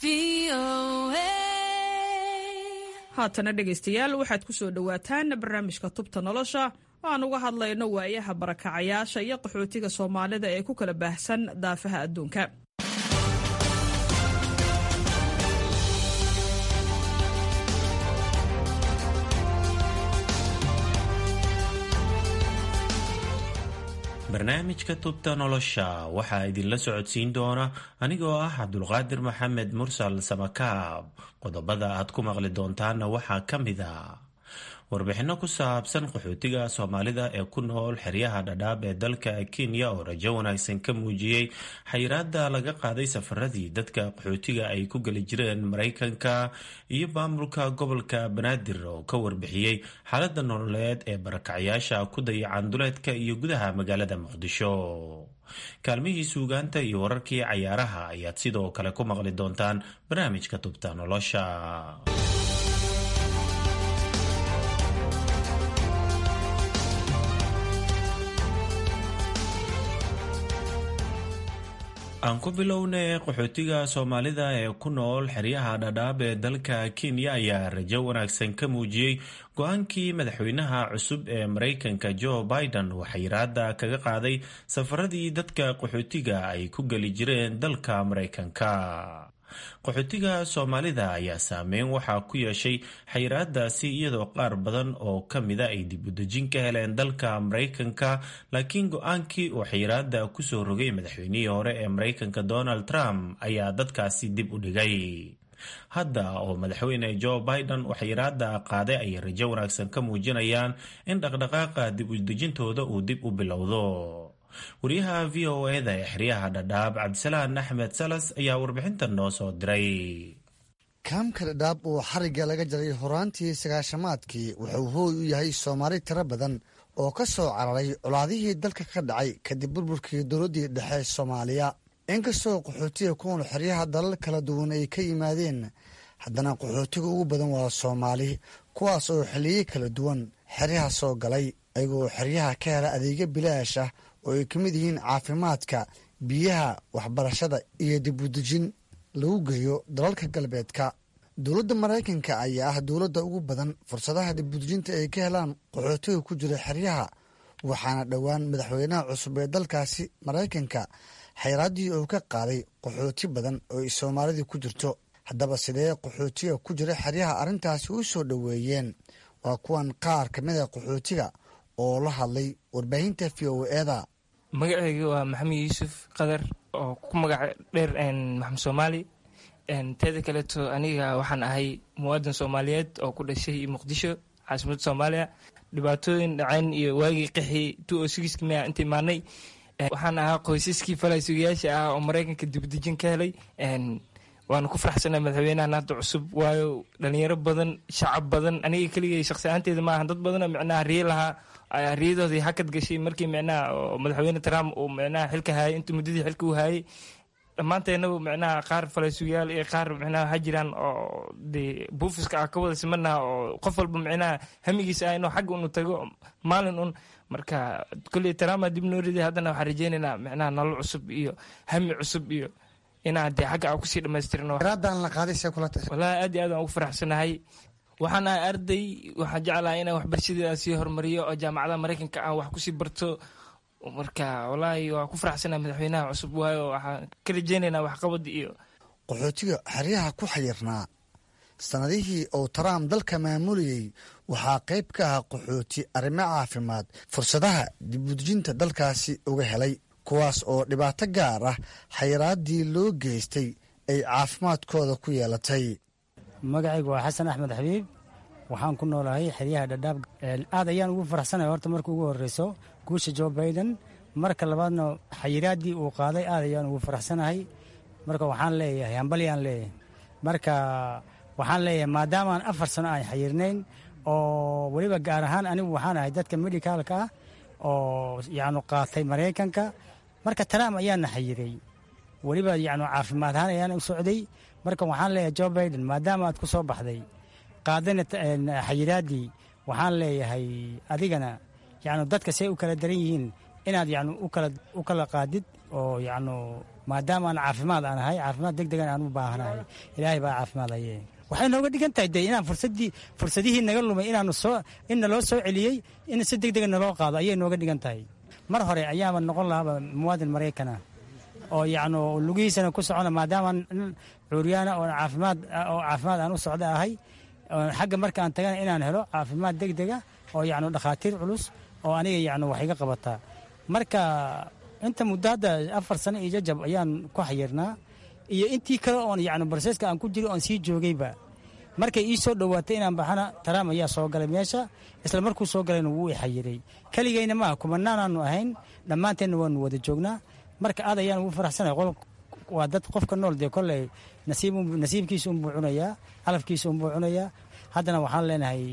S19: haatana dhegaystayaal waxaad ku soo dhowaataan barnaamijka tubta nolosha oo aan uga hadlayno waayaha barakacayaasha iyo qaxootiga soomaalida ee ku kala baahsan daafaha adduunka.
S5: barnaamijka tubta nolosha waxaa idinla socodsiin doona anigoo ah cabdulqaadir maxamed mursal samakaab. qodobada aad ku maqli doontaana waxaa ka mid a warbixinno ku saabsan qaxootiga soomaalida ee ku nool xeryaha dhadhaab ee dalka kenya oo rajo wanaagsan ka muujiyey xayiraada laga qaaday safaradii dadka qaxootiga ay ku geli jireen maraykanka, iyo maamulka gobolka banaadir oo ka warbixiyey xaalada nololeed ee barakacayaasha ku dayacan duleedka iyo gudaha magaalada muqdisho. kaalmihii suugaanta iyo wararkii cayaaraha ayaad sidoo kale ku maqli doontaan barnaamijka tubta nolosha. aan ku bilownay qaxootiga soomaalida ee ku nool xeryaha dhadhaab ee dalka kenya ayaa rajo wanaagsan ka muujiyey go-aankii madaxweynaha cusub ee maraykanka joe biden uu xayiraada kaga qaaday safaradii dadka qaxootiga ay ku geli jireen dalka maraykanka. qaxootiga soomaalida ayaa saameyn waxaa ku yeeshay xayiraadaasi iyadoo qaar badan oo ka mida ay dib u dejin ka heleen dalka maraykanka, laakiin go-aankii uu xayiraada kusoo rogay madaxweynihii hore ee maraykanka donald trump ayaa dadkaasi dib u dhigay. hadda oo madaxweyne joe biden uu xayiraada qaaday ayay rajo wanaagsan ka muujinayaan in dhaqdhaqaaqa dib u dejintooda uu dib u bilowdo. wariyaha v o eda ee xeryaha dhadhaab cabdisalaan axmed salas ayaa warbixintan noo soo diray.
S20: kaamka dhadhaab oo xarigga laga jaray horaantii sagaashamaadkii wuxuu hooy u yahay soomaali tiro badan oo ka soo cararay colaadihii dalka ka dhacay kadib burburkii dowladdii dhexe soomaaliya. inkastoo qaxootiga kunool xeryaha dalal kala duwan ay ka yimaadeen, haddana qaxootiga ugu badan waa soomaali, kuwaas oo xilliyo kala duwan xeryaha soo galay ayagoo xeryaha ka hela adeegyo bilaash ah oo ay ka mid yihiin caafimaadka, biyaha, waxbarashada iyo dib u dejin lagu geeyo dalalka galbeedka. dowladda maraykanka ayaa ah dowladda ugu badan fursadaha dib u dejinta ay ka helaan qaxootiga ku jira xeryaha, waxaana dhowaan madaxweynaha cusub ee dalkaasi maraykanka xayiraaddii uu ka qaaday qaxooti badan oo ay soomaalidii ku jirto. haddaba sidee qaxootiga ku jira xeryaha arrintaasi u soo dhoweeyeen? waa kuwan qaar ka mid a qaxootiga oo la hadlay warbaahinta v o eda.
S21: magacayga waa maxamed yuusuf qadar oo ku magac dheer maxamed soomaali. teeda kaleeto aniga waxaan ahay muwaadin soomaaliyeed oo ku dhashay muqdisho caasimadda soomaaliya. dhibaatooyin dhacayn iyo waagii qixii two o sixki maya inta imaanay. waxaan ahaa qoysaskii falay sugayaasha ah oo maraykanka dibadejin ka helay. waanu ku faraxsanaa madaxweynahan hadda cusub, waayo dhalinyaro badan, shacab badan, aniga keligay shakhsi ahaanteeda maaha, dad badanoo micnaha riye lahaa riyadoodii hakad gashay markii micnaha madaxweyne trump uu micnaha xilka hayay, intii muddadii xilka uu hayay. dhammaanteenaba micnaha qaar falaysugayaal iyo qaar micnaha waxaa jiraan oo dee buufiska ah ka wada simanaha oo qof walba micnaha hamigiisa ah inuu xagga unu tago maalin un. marka kolley trump dib noo riday, haddana waxaan rajeynaynaa micnaha nolol cusub iyo hami cusub iyo inaa dee xagga aan kusii dhamaystirno. wallaahi aad iyo aad aan ugu faraxsanahay. waxaan ahay arday, waxaan jeclahay inaan waxbarashadeeda sii horumariyo oo jaamacadaha maraykanka aan wax kusii barto. marka wallaahi waa ku faraxsanahay madaxweynaha cusub, waayo waxaan ka rajeynaynaa waxqabad iyo
S20: qaxootiga xeryaha ku xayirnaa sannadihii uu trump dalka maamulayey waxaa qayb ka ah qaxooti arrimo caafimaad fursadaha dib u dejinta dalkaasi uga helay, kuwaas oo dhibaato gaar ah xayiraaddii loo geystay ay caafimaadkooda ku yeelatay.
S22: magacaygu waa xasan axmed xabiib, waxaan ku noolahay xeryaha dhadhaab. aad ayaan ugu faraxsanahay horta marka ugu horreyso guusha joe biden, marka labaadna xayiraaddii uu qaaday aad ayaan ugu faraxsanahay. marka waxaan leeyahay hambalyaan leeyahay. marka waxaan leeyahay maadaamaan afar sano aan xayirnayn oo weliba gaar ahaan anigu waxaan ahay dadka medicaalka ah oo yacnu qaatay maraykanka. marka trump ayaana xayiray, weliba yacnu caafimaad ahaan ayaan u socday. marka waxaan leeyahay joe biden maadaama aad ku soo baxday qaadana xayiraadii waxaan leeyahay adigana yacni dadka say u kala daran yihiin inaad yacni ukala u kala qaadid oo yacni maadaama aan caafimaad aan ahay caafimaad deg degan aan u baahanahay ilaahay baa caafimaad haye waxay nooga dhigan tahay dee inaan fursadii fursadihii naga lumay inaanu soo in naloo soo celiyey in si deg dega naloo qaado ayay nooga dhigan tahay mar hore ayaaba noqon lahaaba muwaadin maraykana oo yacni lugihiisana ku socona maadaama cuuryaana oo caafimaad oo caafimaad aan u socda ahay xagga marka aan tagana inaan helo caafimaad deg dega oo yacni dhakhaatiir culus oo aniga yacni wax iga qabataa marka inta muddo hadda afar sano iyo jajab ayaan ku xayirnaa iyo intii kale oon yacni barseeska aan ku jiro oon sii joogayba markay ii soo dhowaatay inaan baxana taraam ayaa soo galay meesha isla markuu soo galayna wuu i xayiray keligayna maaha kumanaanaanu ahayn dhammaanteenna waanu wada joognaa marka aad ayaan ugu faraxsanahay qol waa dad qofka nool dee kolley nasiib nasiibkiisa unbuu cunayaa calafkiisa unbuu cunayaa haddana waxaan leenahay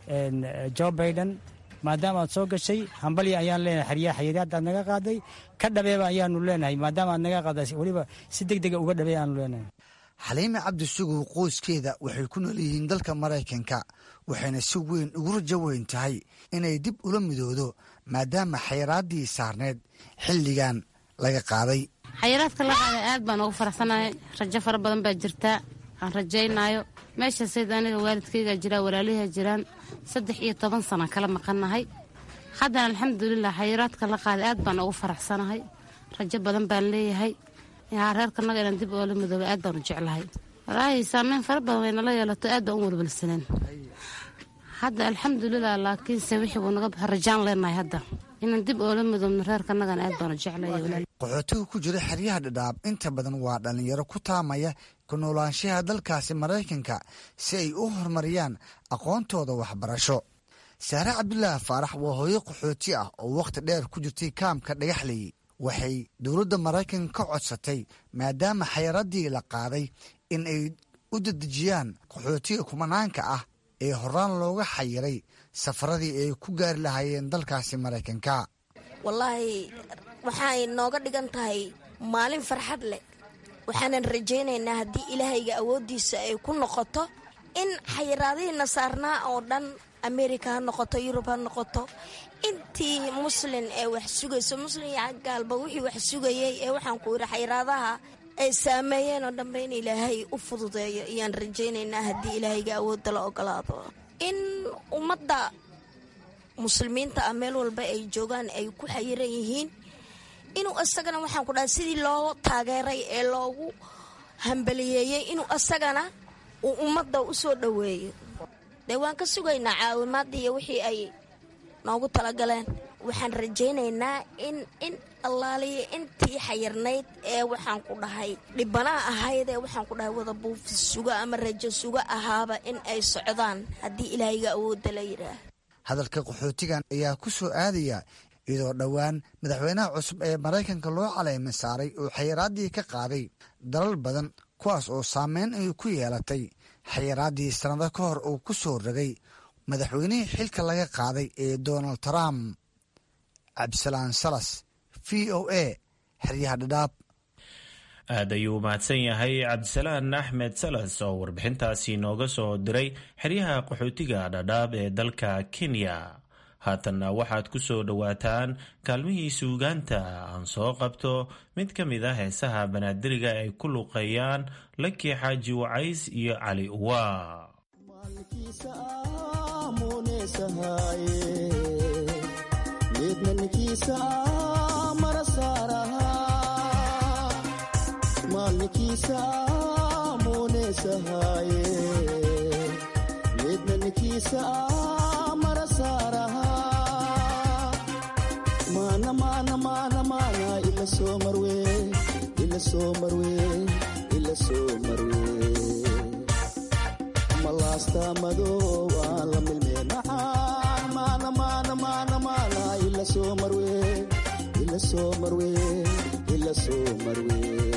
S22: joe biden maadaama aad soo gashay hambalya ayaan leenahay xeryaha xayiraad aad naga qaaday ka dhabeeba ayaanu leenahay maadaama aad naga qaaday weliba si deg dega uga dhabeey aanu leenahay
S20: xaliime cabdisugow qoyskeeda waxay ku nool yihiin dalka maraykanka waxayna si weyn ugu rajo weyn tahay inay dib ula midoodo maadaama xayiraaddii saarneed xilligan laga qaaday
S3: xayiraadka la qaaday aad baan ugu faraxsanahay rajo fara badan baa jirtaa aan rajaynaayo meesha sayda aniga waalidkayga jiraa walaaliha jiraan saddex iyo toban sana kala maqannahay haddana alxamdulilah xayiraadka la qaaday aad baan ugu faraxsanahay rajo badan baan leeyahay reerkanaga inaan dib oola midooba aad baan u jeclahay walaahi saameyn fara badan way nala yeelato aad baan u walwalsaneen hadda alxamdulilah laakiinse wixii buu naga baxa rajaan leenahay hadda inaan dib oola midoobno reerkanagana aad baan u jeclahay
S20: qaxootiga ku jira xeryaha dhadhaab inta badan waa dhallinyaro ku taamaya ku noolaanshaha dalkaasi maraykanka si ay u horumariyaan aqoontooda waxbarasho saare cabdulaahi faarax waa hooyo qaxooti ah oo wakhti dheer ku jirtay kaamka dhagaxley waxay dowladda maraykanka ka codsatay maadaama xayiraddii la qaaday in ay u dedejiyaan qaxootiga kumanaanka ah ee horaan looga xayiray safaradii ay ku gaari lahaayeen dalkaasi maraykanka
S4: wallaahi waxay nooga dhigan tahay maalin farxad leh waxaanan rajaynaynaa haddii ilaahayga awooddiisa ay ku noqoto in xayiraadihiina saarnaa oo dhan amerika ha noqoto yurub ha noqoto intii muslin ee wax sugayso muslin iyo gaalba wixii wax sugayay ee waxaan ku yidhi xayiraadaha ay saameeyeen oo dhanba in ilaahay u fududeeyo ayaan rajaynaynaa haddii ilaahayga awoodda la ogolaado in ummadda muslimiinta ah meel walba ay joogaan ay ku xayiran yihiin inuu isagana waxaan ku dhahay sidii loo taageeray ee loogu hambaliyeeyey inuu isagana uu ummadda u soo dhoweeyo dee waan ka sugaynaa caawimaadda iyo wixii ay noogu talagaleen waxaan rajaynaynaa in in allaaliya intii xayirnayd ee waxaan ku dhahay dhibanaha ahayd ee waxaan ku dhahay wada buufi suga ama rajo suga ahaaba in ay socdaan haddii ilaahayga awoodda la yidhaah
S20: hadalka qaxootigan ayaa ku soo aadaya iyadoo dhowaan madaxweynaha cusub ee maraykanka loo caleema saaray oo xayiraaddii ka qaaday dalal badan kuwaas oo saameyn ay ku yeelatay xayiraaddii sannado ka hor uu ku soo rogay madaxweynihii xilka laga qaaday ee donald trump cabdisalaan salas v o a xeryaha dhadhaab
S23: aad ayuu mahadsan yahay cabdisalaan axmed salas oo warbixintaasi nooga soo diray xeryaha qaxootiga dhadhaab ee dalka kenya haatanna waxaad ku soo dhowaataan kaalmihii suugaanta aan soo qabto mid ka mid a heesaha banaadiriga ay ku luqeeyaan laki xaaji wacays iyo cali uwa
S24: malasta madow aan la milmeen maxaan maana maana maana maana ila soo marwe ila soo marwe ila soo marwe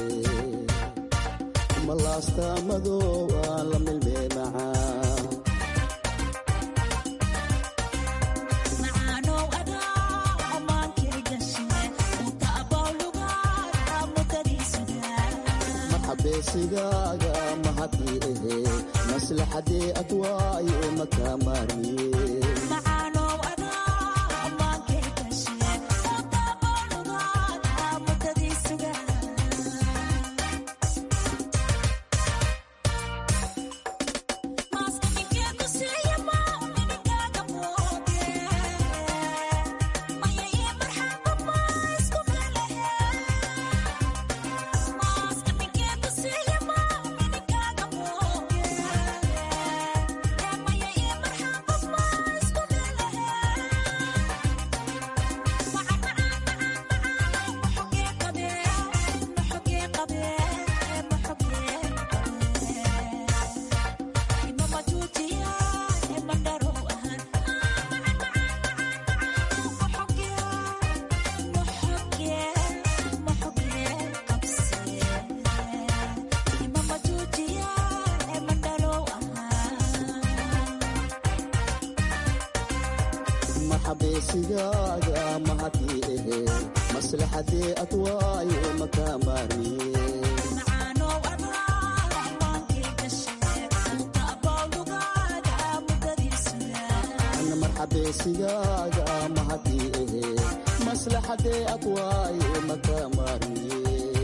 S24: malasta madow aan la milmeen maxaan beesigaaga mahadii ahee maslaxadee adwaaye makaa maarmiye xabeesigaaga mahadii ehe maslaxadee adwaaye makaa maarmiye marxabeesigaaga mahadii ehe maslaxadee adwaaye makaa maarmiye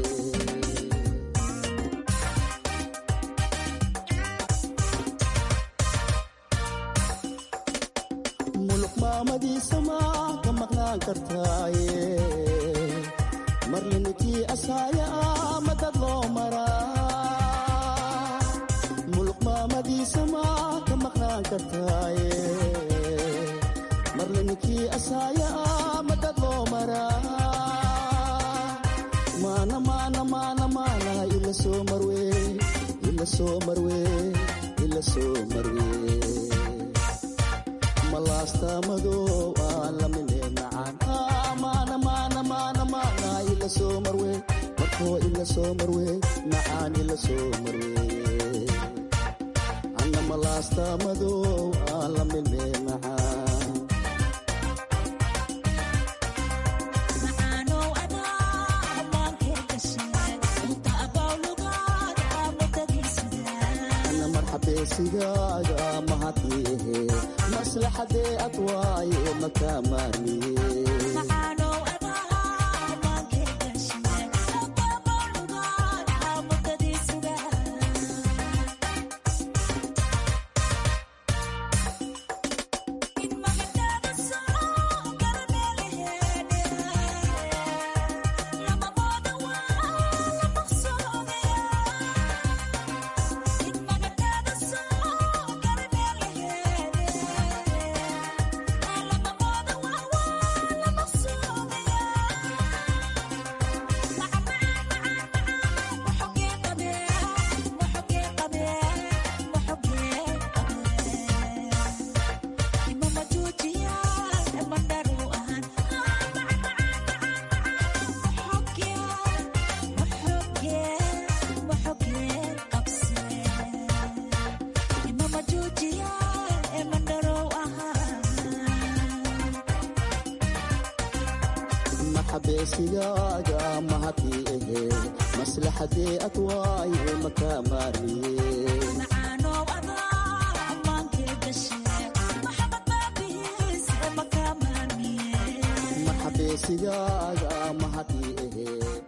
S24: madiisamaa ka maqnaan kartaaye marlinitii asaaya ah madad loo maraa muluqmaamadiisamaa ka maqnaan kartaaye marlinikii asaaya ah madad loo maraa maana maana maana maana ila soo marwe ila soo marwe ila soo marwe malaastaamadow aan la mile macaan maana maana maana maana ila soo marwe markoo ila soo marwe macaan ila soo marwe anna malaastaamadow aan la mile macaan anna marxabeesigaaga mahadii ehe maslaxadee adwaaye makaa maarmiye xabeesigaaga mahadii ehe maslaxadee adwaaye makaa maarmiye marxabeesigaaga mahadii ehe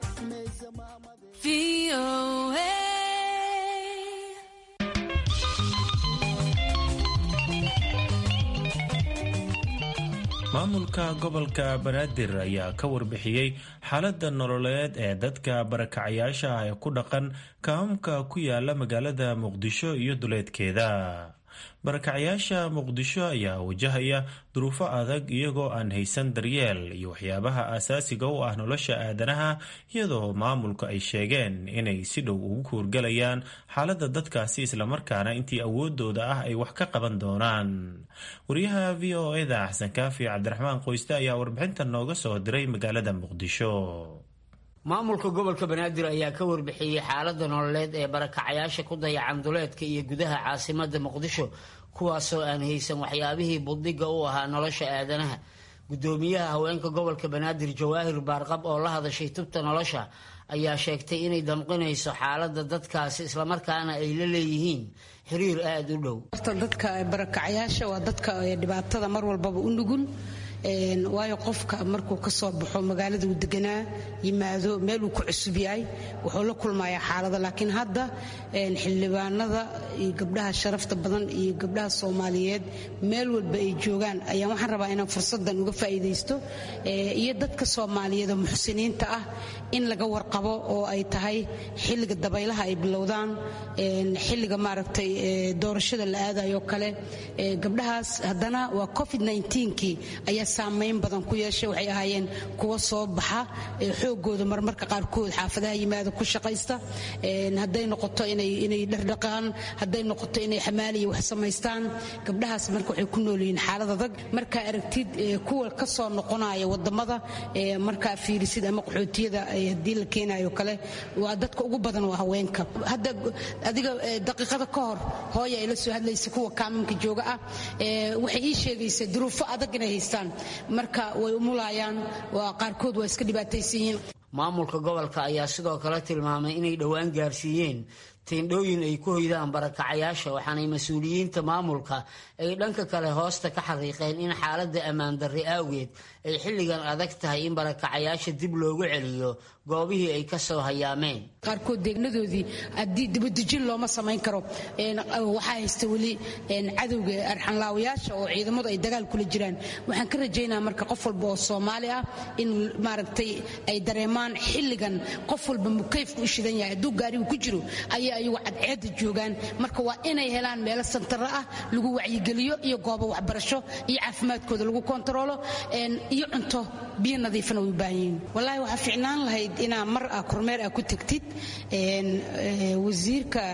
S23: maamulka gobolka banaadir ayaa ka warbixiyey xaaladda nololeed ee dadka barakacayaasha ah ee ku dhaqan kaamka ku yaala magaalada muqdisho iyo duleedkeeda. barakacayaasha muqdisho ayaa wajahaya duruufo adag iyagoo aan haysan daryeel iyo waxyaabaha aasaasiga u ah nolosha aadanaha, iyadoo maamulka ay sheegeen inay si dhow ugu kuurgalayaan xaaladda dadkaasi islamarkaana intii awoodooda ah ay wax ka qaban doonaan. wariyaha v o eda xasan kaafi cabdiraxmaan qoyste ayaa warbixintan nooga soo diray magaalada muqdisho.
S6: maamulka gobolka banaadir ayaa ka warbixiyey xaaladda nololeed ee barakacayaasha ku dayacan duleedka iyo gudaha caasimada muqdisho, kuwaasoo aan haysan waxyaabihii buddiga u ahaa nolosha aadanaha. gudoomiyaha haweenka gobolka banaadir jawaahir baarqab oo la hadashay tubta nolosha ayaa sheegtay inay damqinayso xaaladda dadkaasi islamarkaana ay la leeyihiin xiriir aada u dhow.
S8: dadka barakacayaasha waa dadka dhibaatada mar walbaba u nugul, waayo qofka markuu ka soo baxo magaalada uu deganaa yimaado meel uu ku cusub yahay wuxuu la kulmayaa xaalada. laakiin hadda xildhibaanada iyo gabdhaha sharafta badan iyo gabdhaha Soomaaliyeed meel walba ay joogaan ayaan waxaan rabaa inaan fursadan uga faa'iideysto iyo dadka Soomaaliyeed oo muxsiniinta ah in laga warqabo oo ay tahay xilliga dabaylaha ay bilowdaan, xilliga maaragtay doorashada la aadayo kale. gabdhahaas haddana waa covid nineteen-kii ayaa saameyn badan ku yeeshay. waxay ahaayeen kuwa soo baxa xoogooda marmarka qaarkood xaafadaha yimaada ku shaqaysta, hadday noqoto inay inay dhardhaqaan, hadday noqoto inay xamaaliya wax samaystaan. gabdhahaas marka waxay ku nool yihiin xaalad adag. marka aragtid kuwa ka soo noqonaya wadamada marka fiirisid ama qaxootiyada hadii la keenayo kale, waa dadka ugu badan waa haweenka. hadda adiga daqiiqada ka hor hooyo ay la soo hadlaysa kuwa kaaminka jooga ah, waxay ii sheegaysaa duruufo adag inay haystaan, marka way umulayaan, waa qaarkood waa iska dhibaataysan yihiin.
S6: maamulka gobolka ayaa sidoo kale tilmaamay inay dhowaan gaarsiiyeen teendhooyin ay ku hoydaan barakacayaasha, waxaanay mas-uuliyiinta maamulka ay dhanka kale hoosta ka xaqiiqeen in xaaladda ammaan darri awgeed ay xilligan adag tahay in barakacayaasha dib loogu celiyo goobihii ay ka soo hayaameen.
S8: qaarkood deegnadoodii haddii dibadejin looma samayn karo, waxaa haysta weli cadowga arxanlaawayaasha oo ciidamadu ay dagaal kula jiraan. waxaan ka rajaynaa marka qof walba oo Soomaali ah in maaragtay ay dareemaan xilligan qof walba mukayfku u shidan yahay, hadduu gaarigu ku jiro ay ayagu cadceeda joogaan. marka waa inay helaan meelo santaro ah lagu wacyigeliyo iyo goobo waxbarasho iyo caafimaadkooda lagu kontaroolo iyo cunto biyo nadiifana way u baahan yihiin. wallaahi waxaa fiicnaan lahayd inaa mar ah kormeer ah ku tagtid wasiirka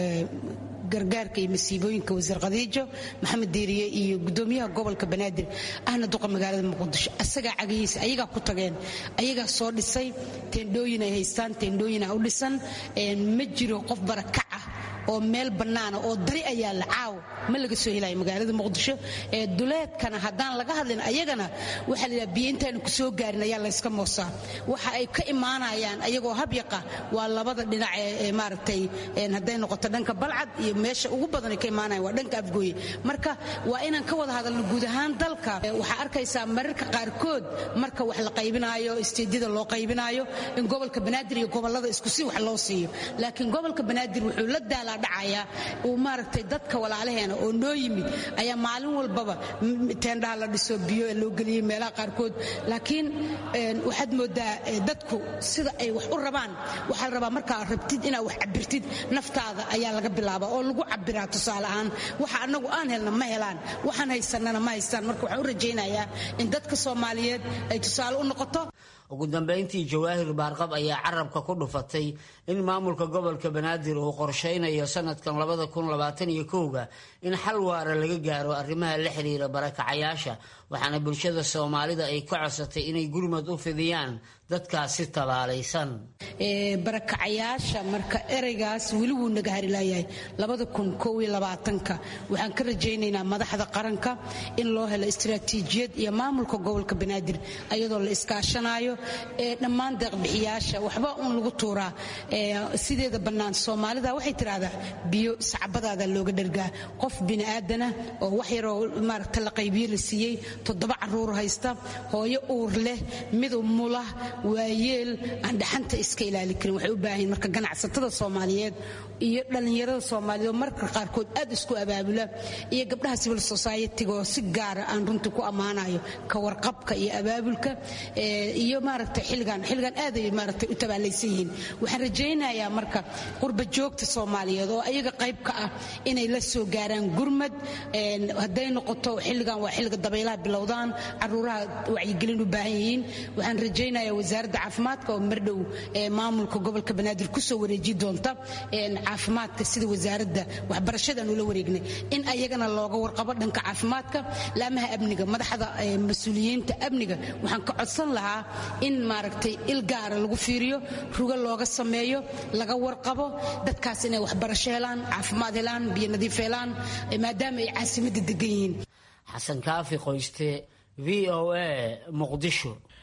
S8: gargaarka iyo masiibooyinka wasiir Khadiijo Maxamed Diiriye iyo gudoomiyaha gobolka Banaadir ahna duqa magaalada Muqdisho asaga cagiisa ayaga ku tageen, ayaga soo dhisay teendhooyin ay haystaan, teendhooyin u dhisan. ma jiro qof barakac ah oo meel bannaan oo dari ayaa la caaw ma laga soo helay magaalada Muqdisho. ee duleedkana hadaan laga hadlin ayagana waxa la yiraahdaa biintaan ku soo gaarin ayaa la iska moosaa. waxa ay ka imaanayaan ayagoo habyaqa waa labada dhinac ee maaragtay een haday noqoto dhanka Balcad iyo meesha ugu badan ay ka imaanayaan waa dhanka Afgooye. marka waa inaan ka wada hadalno guud ahaan dalka. waxa arkaysaa mararka qaarkood marka wax la qaybinayo isteedida loo qaybinayo in gobolka Banaadir iyo gobolada isku si wax loo siiyo, laakiin gobolka Banaadir wuxuu la daala dhacaya oo maaragtay dadka walaalaheena oo noo yimid ayaa maalin walbaba teendhaha la dhiso biyo loo geliyo meelaha qaarkood. laakiin waxaad moodaa dadku sida ay wax u rabaan, waxa la rabaa markaa rabtid inaad wax cabirtid naftaada ayaa laga bilaabaa oo lagu cabiraa. tusaale ahaan waxa anagu aan helna ma helaan, waxaan haysanana ma haystaan. marka waxaan u rajaynayaa in dadka Soomaaliyeed ay tusaale u noqoto.
S6: ugu dambeyntii Jawaahir Baarqab ayaa carabka ku dhufatay in maamulka gobolka Banaadir uu qorsheynayo sanadkan labada kun labaatan iyo kow-ga in xal waara laga gaaro arrimaha la xiriira barakacayaasha, waxaana bulshada Soomaalida ay ka codsatay inay gurmad u fidiyaan dadkaasi tabaalaysan.
S8: ee barakacayaasha marka ereygaas weli wuu naga harilaayay labada kun kow iyo labaatanka waxaan ka rajaynaynaa madaxda qaranka in loo helo istiraatiijiyad iyo maamulka gobolka Banaadir ayadoo la iskaashanayo ee dhammaan deeq-bixiyaasha. waxba uun lagu tuuraa ee sideeda bannaan Soomaalida waxay tiraahdaa biyo sacbadaada looga dhargaa. qof bini aadana oo wax yar oo maaragtay la qaybiyo la siiyay toddoba caruur haysta, hooyo uur leh, mid umula, waayeel aan dhaxanta iska ilaali karin. waxay u baahan yihiin marka ganacsatada Soomaaliyeed iyo dhalinyarada Soomaaliyeed marka qaarkood aad isku abaabula iyo gabdhaha civil society-ga oo si gaar ah aan runtii ku amaanayo ka warqabka iyo abaabulka iyo maaragtay xilligan xilligan aad ay maaragtay u tabaalaysan yihiin. waxaan rajaynayaa marka qurba joogta Soomaaliyeed oo ayaga qayb ka ah inay la soo gaaraan gurmad. haday noqoto xilligan waa xilliga dabaylaha bilowdaan, caruuraha wacyigelin u baahan yihiin. waxaan rajaynayaa wasaaradda caafimaadka oo mardhow maamulka gobolka Banaadir ku soo wareeji doonta caafimaadka sida wasaaradda waxbarashada ula wareegnay in ayagana looga warqabo dhanka caafimaadka. laamaha amniga madaxda mas'uuliyiinta amniga waxaan ka codsan lahaa in maaragtay il gaar lagu fiiriyo, ruga looga sameeyo, laga warqabo dadkaas inay waxbarasho helaan, caafimaad helaan, biyo nadiif helaan maadaama ay caasimadda degan yihiin.
S6: xasan kaafi qoyste V O A Muqdisho.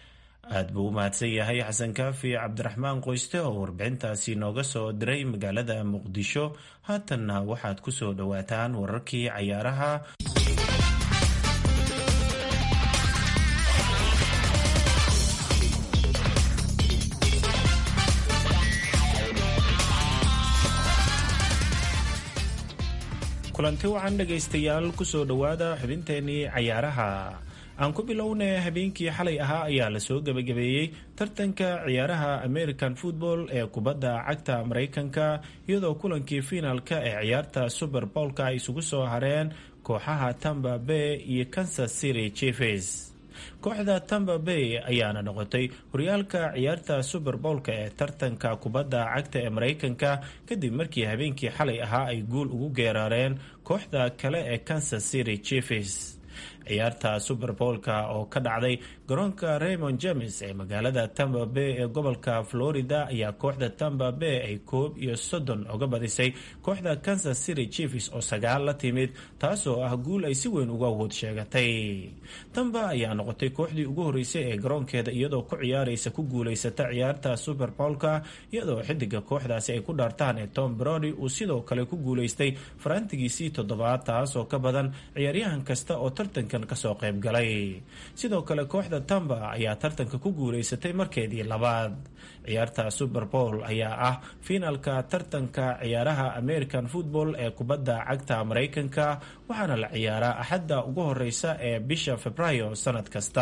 S23: aad buu u mahadsan yahay xasan kaafi cabdiraxmaan qoyste oo warbixintaasi nooga soo diray magaalada muqdisho. haatanna waxaad ku soo dhowaataan wararkii cayaaraha. kulanti wacan dhegaystayaal kusoo dhowaada xubinteenii cayaaraha. aan ku bilownay habeenkii xalay ahaa ayaa lasoo gebagabeeyey tartanka ciyaaraha American football ee kubadda cagta Mareykanka, iyadoo kulankii finaalka ee ciyaarta Super Bowl-ka ay isugu soo hareen kooxaha Tampa Bay iyo Kansas City Chiefs. kooxda Tampa Bay ayaana noqotay horyaalka ciyaarta Super Bowl-ka ee tartanka kubadda cagta ee Mareykanka kadib markii habeenkii xalay ahaa ay guul ugu geeraareen kooxda kale ee Kansas City Chiefs. ciyaarta Super Bowl-ka oo ka dhacday garoonka Raymond James ee magaalada Tampa Bay ee gobolka Florida ayaa kooxda Tampa Bay ay koob iyo soddon uga badisay kooxda Kansas City Chiefs oo sagaal la timid, taasoo ah guul ay si weyn uga awood sheegatay. Tampa ayaa noqotay kooxdii ugu horeysay ee garoonkeeda iyadoo ku ciyaaraysa ku guulaysata ciyaarta Super Bowl-ka, iyadoo xidiga kooxdaasi ay ku dhaartaan ee Tom Brady uu sidoo kale ku guulaystay farantigiisii toddobaad, taasoo ka badan ciyaaryahan kasta oo tartanka kasoo qayb galay. sidoo kale kooxda Tampa ayaa tartanka ku guulaysatay markeedii labaad. ciyaarta Super Bowl ayaa ah finaalka tartanka ciyaaraha American football ee kubadda cagta Mareykanka, waxaana la ciyaaraa axadda ugu horeysa ee bisha Febraayo sanad kasta.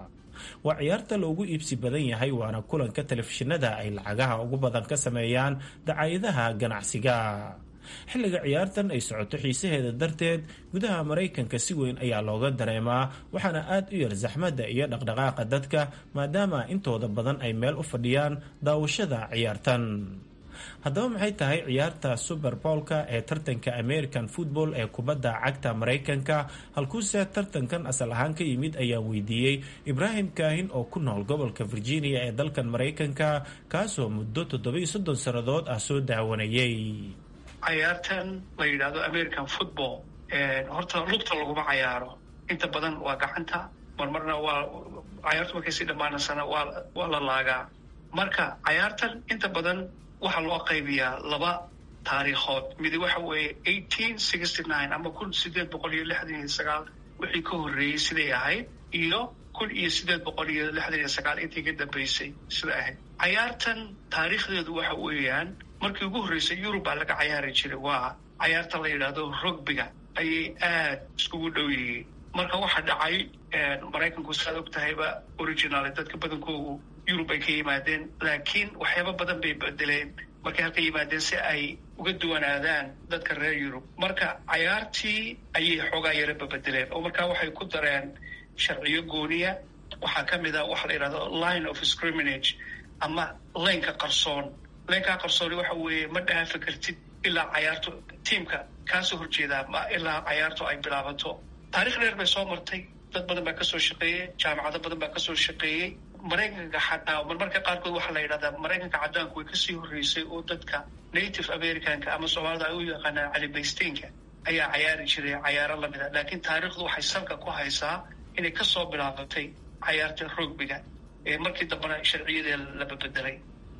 S23: waa ciyaarta loogu iibsi badan yahay, waana kulanka telefishinada ay lacagaha ugu badan ka sameeyaan dacaayadaha ganacsiga. xilliga ciyaartan ay socoto xiisaheeda darteed gudaha Mareykanka si weyn ayaa looga dareemaa, waxaana aad u yar zaxmadda iyo dhaqdhaqaaqa dadka maadaama intooda badan ay meel u fadhiyaan daawashada ciyaartan. haddaba maxay tahay ciyaarta Super Bowl-ka ee tartanka American football ee kubadda cagta Mareykanka? halkuuse tartankan asal ahaan ka yimid ayaan weydiiyey Ibrahim Kaahin oo ku nool gobolka Virginia ee dalkan Mareykanka, kaasoo muddo toddobiyo soddon sannadood ah soo daawanayay.
S9: cayaartan la yidhaahdo American football horta lugta laguma cayaaro, inta badan waa gacanta, marmarna waa cayaartu markay si dhammaanaysana waa waa la laagaa. marka cayaartan inta badan waxaa loo qaybiyaa laba taariikhood. midi waxa weeye eighteen sixty nine ama kun sideed boqol iyo lixdan iyo sagaal wixii ka horreeyey siday ahayd, iyo kun iyo sideed boqol iyo lixdan iyo sagaal intii ka dambeysay sida ahayd. cayaartan taariikhdeedu waxa weeyaan markii ugu horreysay Yurub baa laga cayaari jiray, waa cayaarta la yidhaahdo rugbiga ayay aad iskugu dhow yihiin. marka waxaa dhacay Maraykanku saad og tahayba original dadka badankoodu Yurub ay ka yimaadeen, laakiin waxyaaba badan bay bedeleen markay halka yimaadeen si ay uga duwanaadaan dadka reer Yurub. marka cayaartii ayay xoogaa yara bedeleen oo markaa waxay ku dareen sharciyo gooniya. waxaa ka mid ah waxa la yidhahdo line of scrimmage ama leenka qarsoon. leenkaa qarsooni waxa weeye ma dhaafi kartid ilaa cayaarto tiimka kaasoo horjeedaa ma ilaa cayaarto ay bilaabato. taarikh dheer bay soo martay, dad badan baa kasoo shaqeeyey, jaamacado badan baa kasoo shaqeeyey. Maraykanka xataa marmarka qaarkood waxaa la yidhahdaa Maraykanka caddaanku way kasii horreysay oo dadka native Americanka ama Soomaalida ay u yaqaanaan calibaysteynka ayaa cayaari jiray cayaaro lamid a. laakiin taariikhdu waxay salka ku haysaa inay kasoo bilaabatay cayaarta rugbiga ee markii dambena sharciyadee la bedelay.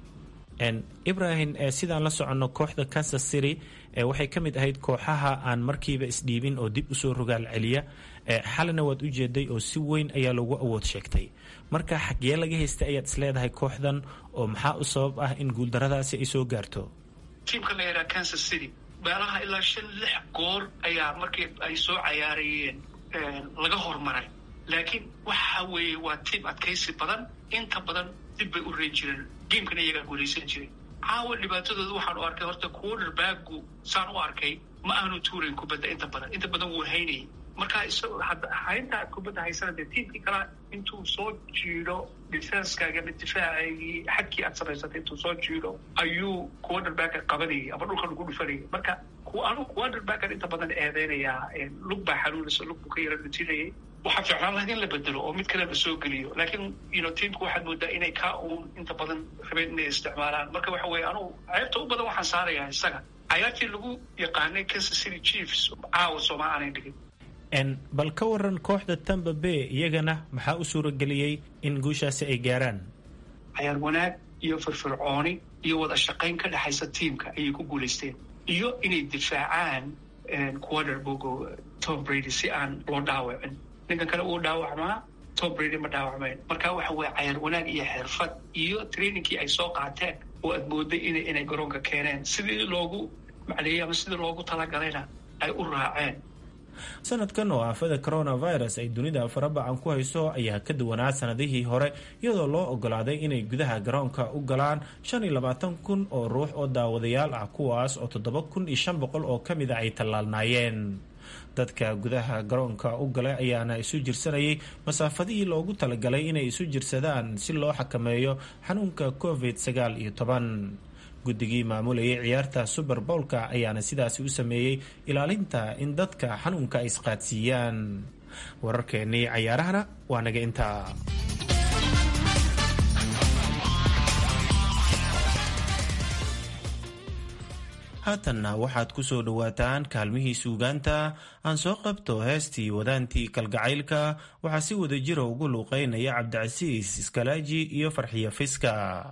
S23: Ibrahim, sidaan la soconno kooxda Kansas City waxay ka mid ahayd kooxaha aan markiiba isdhiibin oo dib usoo rogaal celiya. xalina waad u jeeday oo si weyn ayaa loogu awood sheegtay. marka xagee laga haystay ayaad isleedahay kooxdan, oo maxaa u sabab ah in guuldaradaasi ay soo gaarto?
S9: tiimka la yidhaha Kansas City meelaha ilaa shan lix goor ayaa markii ay soo cayaarayeen laga hormaray, laakiin waxa weeye waa tiim adkaysi badan, inta badan dib bay u reen jireen, geemkana iyagaa guulaysan jiray. caawa dhibaatadooda waxaan u arkay horta quarterbacku saan u arkay ma aanu tuurayn kubadda inta badan inta badan wuu haynayay. markaa isagoo haynta aad kubadda haysana dee tiimkii kala intuu soo jiido defenskaaga ama difaacagii xadkii aad samaysatay intuu soo jiido ayuu quarterbacka qabanayay ama dhulka lagu dhufanayay. marka anu quarterbackan inta badan eedeynayaa lug baa xanuunaysa, lug buu ka yara dhutinayay. waxaa fiicnaan lahayd in la bedelo oo mid kale la soo geliyo, laakiin you know tiimku waxaad moodaa inay ka uun inta badan rabeen inay isticmaalaan. marka waxa weeye anugu ceebta u badan waxaan saarayaa isaga cayaartii lagu yaqaanay Kansas City Chiefs caawa sooma aanay dhigin.
S23: bal ka waran kooxda Tampa Bay iyagana maxaa u suurageliyey in guushaasi ay gaaraan?
S9: cayaar wanaag iyo firfircooni iyo wada shaqayn ka dhexaysa tiimka ayay ku guulaysteen iyo inay difaacaan quarterback Tom Brady si aan loo dhaawacin. ninkan kale uu dhaawacmaa, Tom Brady ma dhaawacmayn. marka waxa weeye cayaar wanaag iyo xirfad iyo trainingkii ay soo qaateen oo aad mooday inay inay garoonka keeneen sidii loogu macleeyay ama sidii loogu talagalayna ay u raaceen.
S23: sanadkan oo aafada coronavirus ay dunida farabacan ku hayso ayaa ka duwanaa sanadihii hore iyadoo loo ogolaaday inay gudaha garoonka u galaan shan iyo labaatan kun oo ruux oo daawadayaal ah kuwaas oo toddoba kun iyo shan boqol oo ka mid a ay tallaalnaayeen. dadka gudaha garoonka u galay ayaana isu jirsanayay masaafadihii loogu talagalay inay isu jirsadaan si loo xakameeyo xanuunka covid sagaal iyo toban. guddigii maamulayay ciyaarta Super Bowl-ka ayaana sidaasi u sameeyey ilaalinta in dadka xanuunka ay isqaadsiiyaan. wararkeennii cayaarahana waa naga intaa. haatanna waxaad ku soo dhowaataan kaalmihii suugaanta. aan soo qabto heestii wadaantii kalgacaylka waxaa si wada jira ugu luuqeynaya Cabdicasiis Iskalaaji iyo Farxiyo Fiska.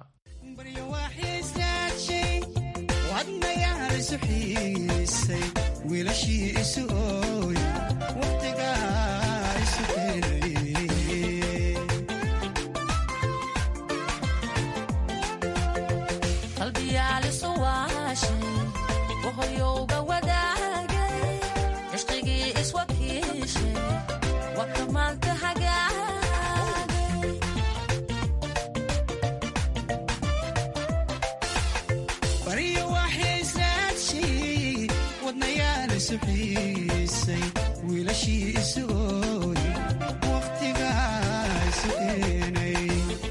S7: wiilashii isu ooy waqtigaa isu keenay
S10: qalbiyaal isu waashay wahoyowga wadaagay cishqigii iswakiishay waka maanta hagaagay
S7: bariyo wiilashii isu ooy waqtigaa isu keenay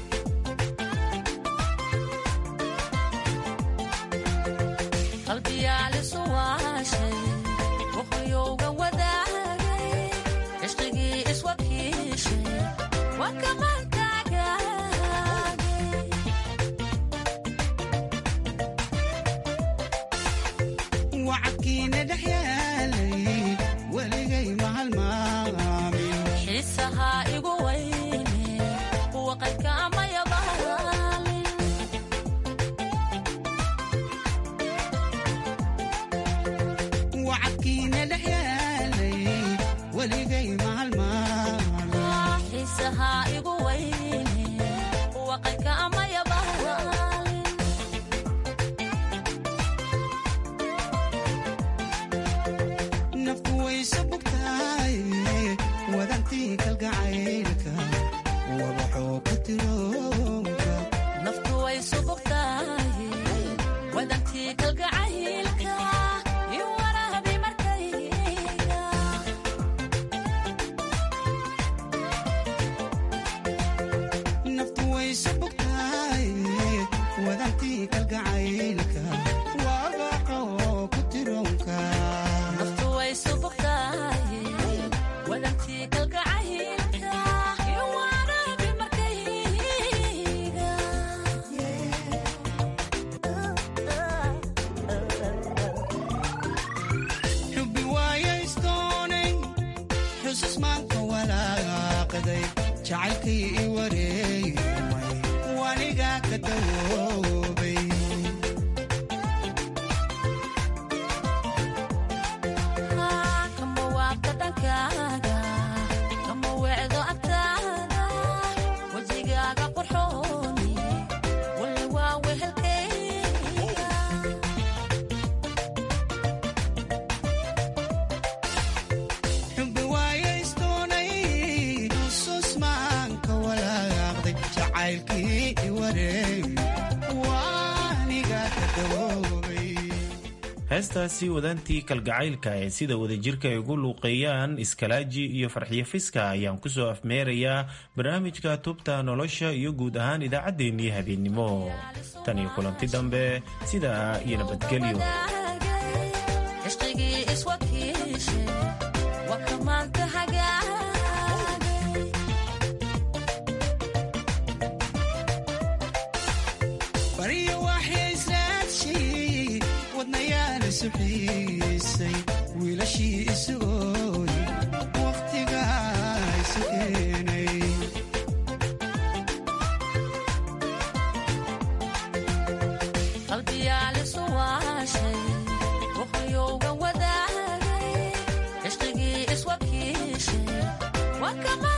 S10: qalbiyaal isu waashay wahoyowga wadaagay cishqigii iswakiishay waka maanta hagaagay
S7: wacadkiina dhexyaalay weligay mahalmaamin
S10: xiisahaa igu weyne waqadka amayabaalin
S7: wacadkiina dhexyaalay weligay mahalmaamin
S10: xiisahaa igu weyne waqadka amayabaalin
S7: nafku wayso bugtaay wadantii kalgacaylka wabaxoo ku tiroonka
S10: naftu way subugtahay wadantii kalgacaylka iyo warahabi markayga
S7: naftu wayso bugtaay wadantii kalgacaylka wabaxoo ku tiroonka
S10: naftu way subugtahay wadantii kalgacaylka iyo warahabi markayga
S7: xubbi waaya istoonay xusus maanka walaaqaday jacaylkii i wareegmay wanigaa ka dawoobay
S10: kama waabta dhankaaga kama weecdo agtaada wejigaaga qurxooni walla waa wehelkayga
S7: xubbi waaya istoonay xusus maanka walaaqday jacaylkii i wareegmay wanigaa ka dawoobay
S23: heestaasi wadaantii kalgacaylka ee sida wadajirka ay ugu luuqeeyaan Iskalaaji iyo Farxiyo Fiska ayaan kusoo afmeerayaa barnaamijka tubta nolosha iyo guud ahaan idaacaddeenii habeennimo. tan iyo kulanti dambe sidaa iyo nabadgelyo.
S10: cishqigii iswakiishay waka maanta hagaagay
S7: bariyo waxay israadshay wadnayaal isu xiisay wiilashii isu ooy
S10: wakama